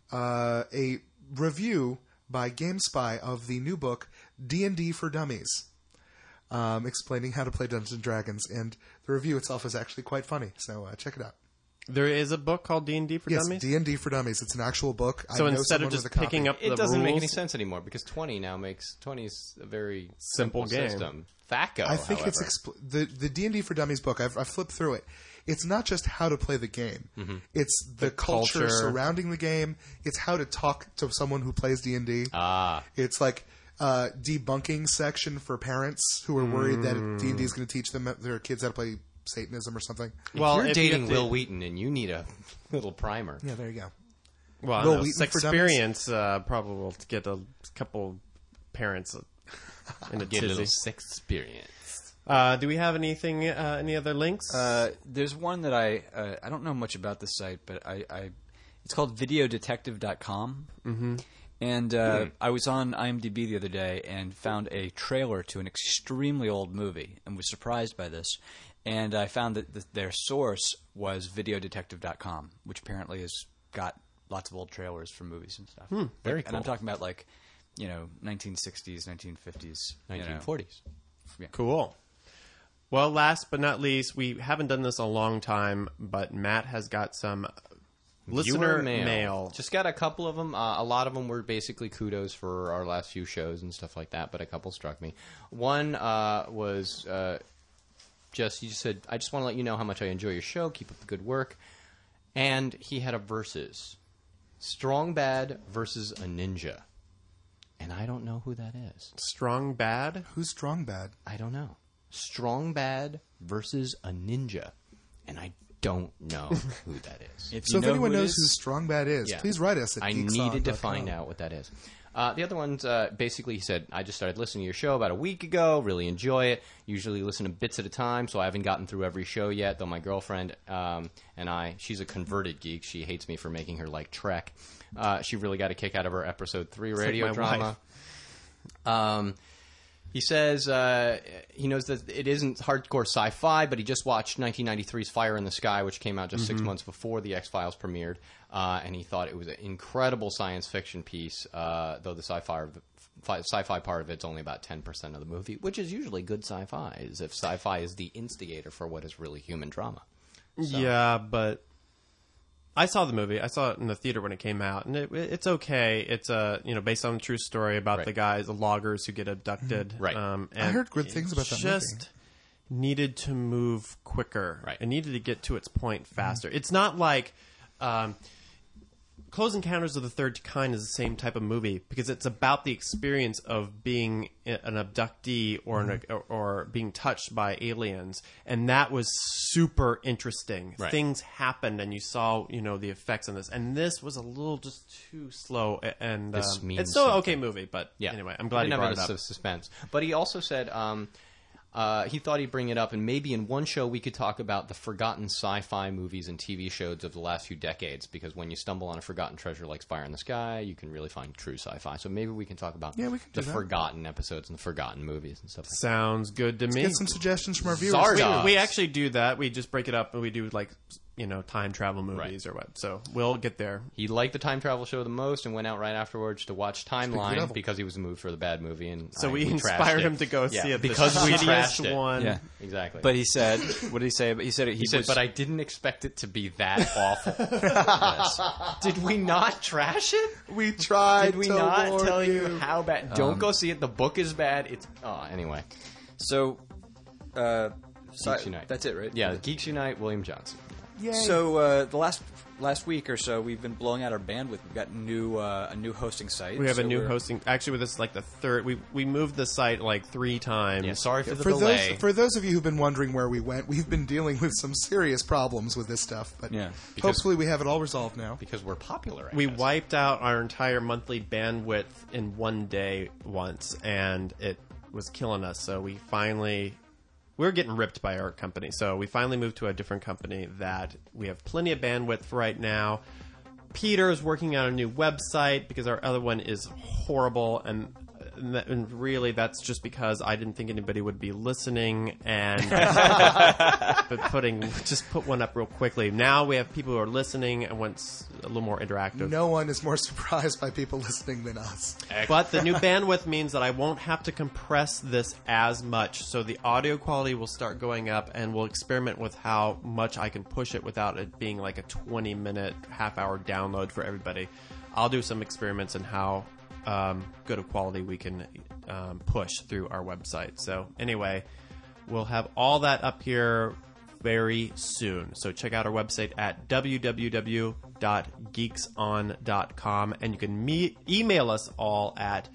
a review by GameSpy of the new book D&D for Dummies, explaining how to play Dungeons & Dragons, and the review itself is actually quite funny, so check it out. There is a book called D&D for Dummies? Yes, D&D for Dummies. It's an actual book. So instead of just picking up the it doesn't make rules- any sense anymore because 20 is a very Simple game. system. THACO, I think however. it's the D&D for Dummies book. I've flipped through it. It's not just how to play the game. It's the culture surrounding the game. It's how to talk to someone who plays D&D. It's like debunking section for parents who are worried that D&D is going to teach their kids how to play Satanism or something. Well, if you're if dating you have to- Will Wheaton and you need a little primer. Yeah, there you go. Well, Will no, Wheaton for Dummies? experience probably will get a couple parents in a Get a little tizzy. sex experience. Do we have anything? Any other links? There's one that I don't know much about this site, but it's called videodetective.com. Mm-hmm. And I was on IMDb the other day and found a trailer to an extremely old movie and was surprised by this. And I found that their source was videodetective.com, which apparently has got lots of old trailers for movies and stuff. Very And I'm cool. talking about 1960s, 1950s, 1940s. Cool. Well, last but not least, we haven't done this a long time, but Matt has got some listener Viewer mail. Just got a couple of them. A lot of them were basically kudos for our last few shows and stuff like that, but a couple struck me. One was you said, I just want to let you know how much I enjoy your show. Keep up the good work. And he had a versus. Strong Bad versus a ninja. And I don't know who that is. Strong Bad? Who's Strong Bad? I don't know. Strong Bad versus a ninja. And I don't know who that is. If So you if know anyone who it knows is, who Strong Bad is, Yeah. please write us at I geekson.com. needed to find out what that is. The other one's basically he said, I just started listening to your show about a week ago, really enjoy it. Usually listen to bits at a time, so I haven't gotten through every show yet, though my girlfriend she's a converted geek. She hates me for making her like Trek. She really got a kick out of her episode 3 radio my drama. He says he knows that it isn't hardcore sci-fi, but he just watched 1993's Fire in the Sky, which came out just 6 months before the X-Files premiered, and he thought it was an incredible science fiction piece, though the sci-fi part of it's only about 10% of the movie, which is usually good sci-fi, as if sci-fi is the instigator for what is really human drama. Yeah, but I saw the movie. I saw it in the theater when it came out, and it's okay. It's based on a true story about Right. the loggers who get abducted. Right. And I heard good things about that movie. Just needed to move quicker. Right. It needed to get to its point faster. It's not like Close Encounters of the Third Kind is the same type of movie because it's about the experience of being an abductee or being touched by aliens, and that was super interesting. Right. Things happened, and you saw the effects on this, and this was a little just too slow. And This means it's still an okay something. movie, but Yeah. anyway, I'm glad you didn't brought have it up. suspense. But he also said he thought he'd bring it up, and maybe in one show we could talk about the forgotten sci-fi movies and TV shows of the last few decades, because when you stumble on a forgotten treasure like Fire in the Sky, you can really find true sci-fi. So maybe we can talk about Yeah, we can do the that. forgotten episodes and the forgotten movies and stuff like that. Sounds good to me. Get some suggestions from our viewers. Zardoz. We actually do that. We just break it up and we do like time travel movies or what. So we'll get there. He liked the time travel show the most and went out right afterwards to watch Timeline level. because he was in the mood for the bad movie. And So we trashed inspired it. him to go Yeah, see it because the we shittiest trashed it. one. Yeah. Exactly. But he said, what did he say? He said, he said, but I didn't expect it to be that awful. Did we not trash it? We tried Did we to not warn tell you how bad? Don't go see it. The book is bad. It's anyway. So, Geeks Unite. That's it, right? Yeah, Geeks Unite. William Johnson. Yay. So the last week or so, we've been blowing out our bandwidth. We've got a new hosting site. We have So a new we're- hosting. Actually, with this like the third. We moved the site like 3 times. Yeah, sorry for the For delay. those of you who've been wondering where we went, we've been dealing with some serious problems with this stuff. But Yeah. hopefully we have it all resolved now. because we're popular. I We guess. wiped out our entire monthly bandwidth in one day once, and it was killing us. So we were getting ripped by our company. So we finally moved to a different company that we have plenty of bandwidth for right now. Peter's working on a new website because our other one is horrible, and really that's just because I didn't think anybody would be listening, and but put one up real quickly. Now we have people who are listening and want a little more interactive. No one is more surprised by people listening than us. But the new bandwidth means that I won't have to compress this as much, so the audio quality will start going up, and we'll experiment with how much I can push it without it being like a 20-minute, half-hour download for everybody. I'll do some experiments in how good a quality we can push through our website. So anyway, we'll have all that up here very soon. So check out our website at www.geekson.com, and you can email us all at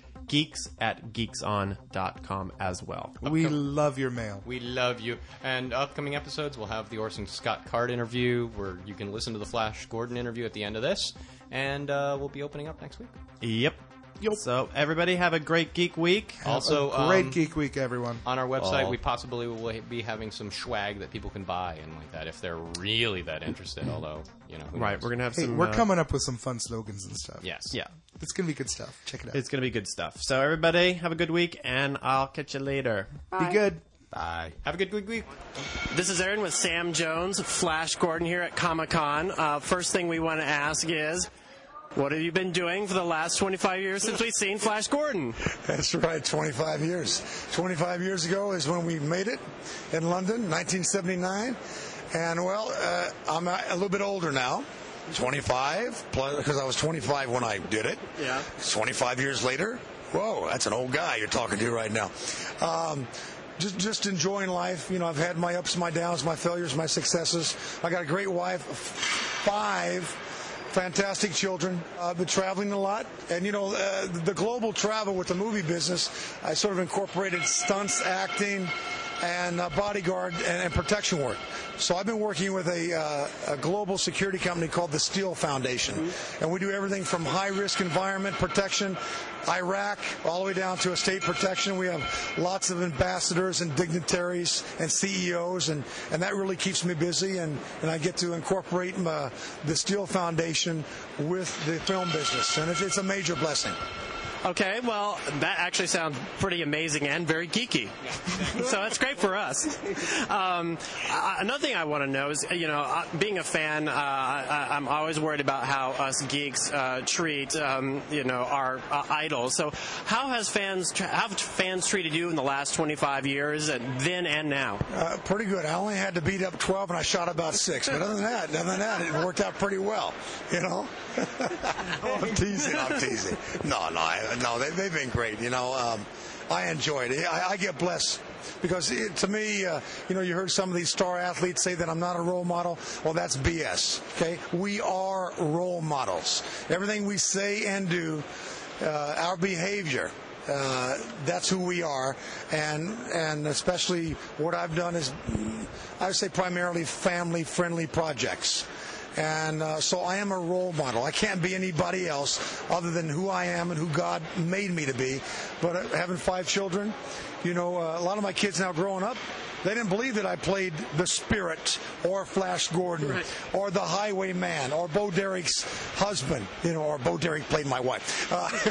geeks@geekson.com as well. We love your mail. We love you. And upcoming episodes, we'll have the Orson Scott Card interview, where you can listen to the Flash Gordon interview at the end of this. And we'll be opening up next week. Yep. So everybody have a great geek week. Also, Great Geek Week, everyone. on our website, we possibly will be having some swag that people can buy and like that if they're really that interested. Although, who Right, knows? we're gonna have Hey, some. we're coming up with some fun slogans and stuff. Yes. Yeah, It's going to be good stuff. Check it out. it's gonna be good stuff. So everybody have a good week, and I'll catch you later. Be good. Bye. Have a good week. This is Aaron with Sam Jones, Flash Gordon here at Comic-Con. First thing we want to ask is, what have you been doing for the last 25 years since we've seen Flash Gordon? That's right, 25 years. 25 years ago is when we made it in London, 1979. And, well, I'm a little bit older now, 25, because I was 25 when I did it. Yeah. 25 years later, whoa, that's an old guy you're talking to right now. Just enjoying life. I've had my ups, my downs, my failures, my successes. I got a great wife, 5 fantastic children. I've been traveling a lot. And, the global travel with the movie business, I sort of incorporated stunts, acting, and bodyguard and protection work. So I've been working with a global security company called the Steel Foundation. And we do everything from high-risk environment protection, Iraq, all the way down to estate protection. We have lots of ambassadors and dignitaries and CEOs, and that really keeps me busy. And I get to incorporate the Steel Foundation with the film business. And it's a major blessing. Okay, well, that actually sounds pretty amazing and very geeky. So that's great for us. Another thing I want to know is, being a fan, I'm always worried about how us geeks treat, our idols. So how have fans treated you in the last 25 years, then and now? Pretty good. I only had to beat up 12, and I shot about 6. But other than that, it worked out pretty well. I'm teasing. No, they've been great. I enjoy it. I get blessed because to me, you heard some of these star athletes say that I'm not a role model. Well, that's BS. Okay, we are role models. Everything we say and do, our behavior. That's who we are, and especially what I've done is, I would say, primarily family-friendly projects. And so I am a role model. I can't be anybody else other than who I am and who God made me to be. But having 5 children, a lot of my kids now growing up, they didn't believe that I played the Spirit or Flash Gordon or the Highwayman or Bo Derek's husband, or Bo Derek played my wife.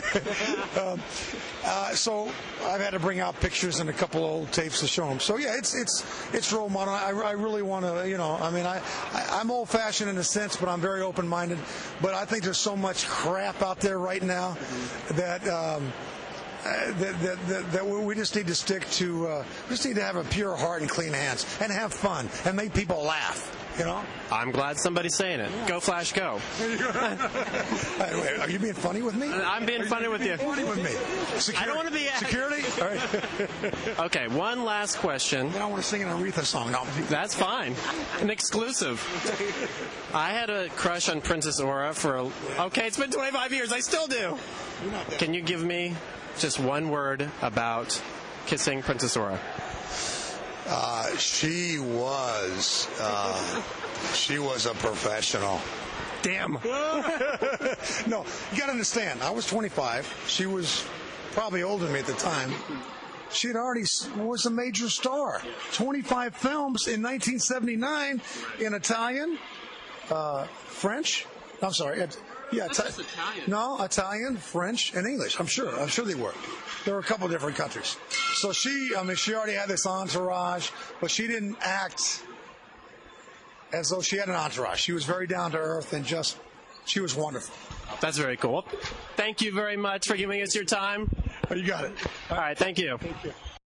So I've had to bring out pictures and a couple of old tapes to show them. So yeah, it's role model. I really want to, I'm old-fashioned in a sense, but I'm very open-minded. But I think there's so much crap out there right now that we just need to stick to. We just need to have a pure heart and clean hands and have fun and make people laugh. I'm glad somebody's saying it. Go Flash, go. Wait, are you being funny with me? I'm being funny with you. Funny with me. Security. I don't want to be security. All right. Okay, one last question. I don't want to sing an Aretha song. No. That's fine. An exclusive. I had a crush on Princess Aura okay, it's been 25 years. I still do. Can you give me just one word about kissing Princess Aura? She was a professional. Damn. No, you got to understand. I was 25. She was probably older than me at the time. She had already was a major star. 25 films in 1979 in Italian, French. I'm sorry. Yeah, Italian. No, Italian, French, and English. I'm sure they were. There were a couple different countries. So she already had this entourage, but she didn't act as though she had an entourage. She was very down to earth and she was wonderful. That's very cool. Thank you very much for giving us your time. Oh, you got it. All right, thank you. Thank you.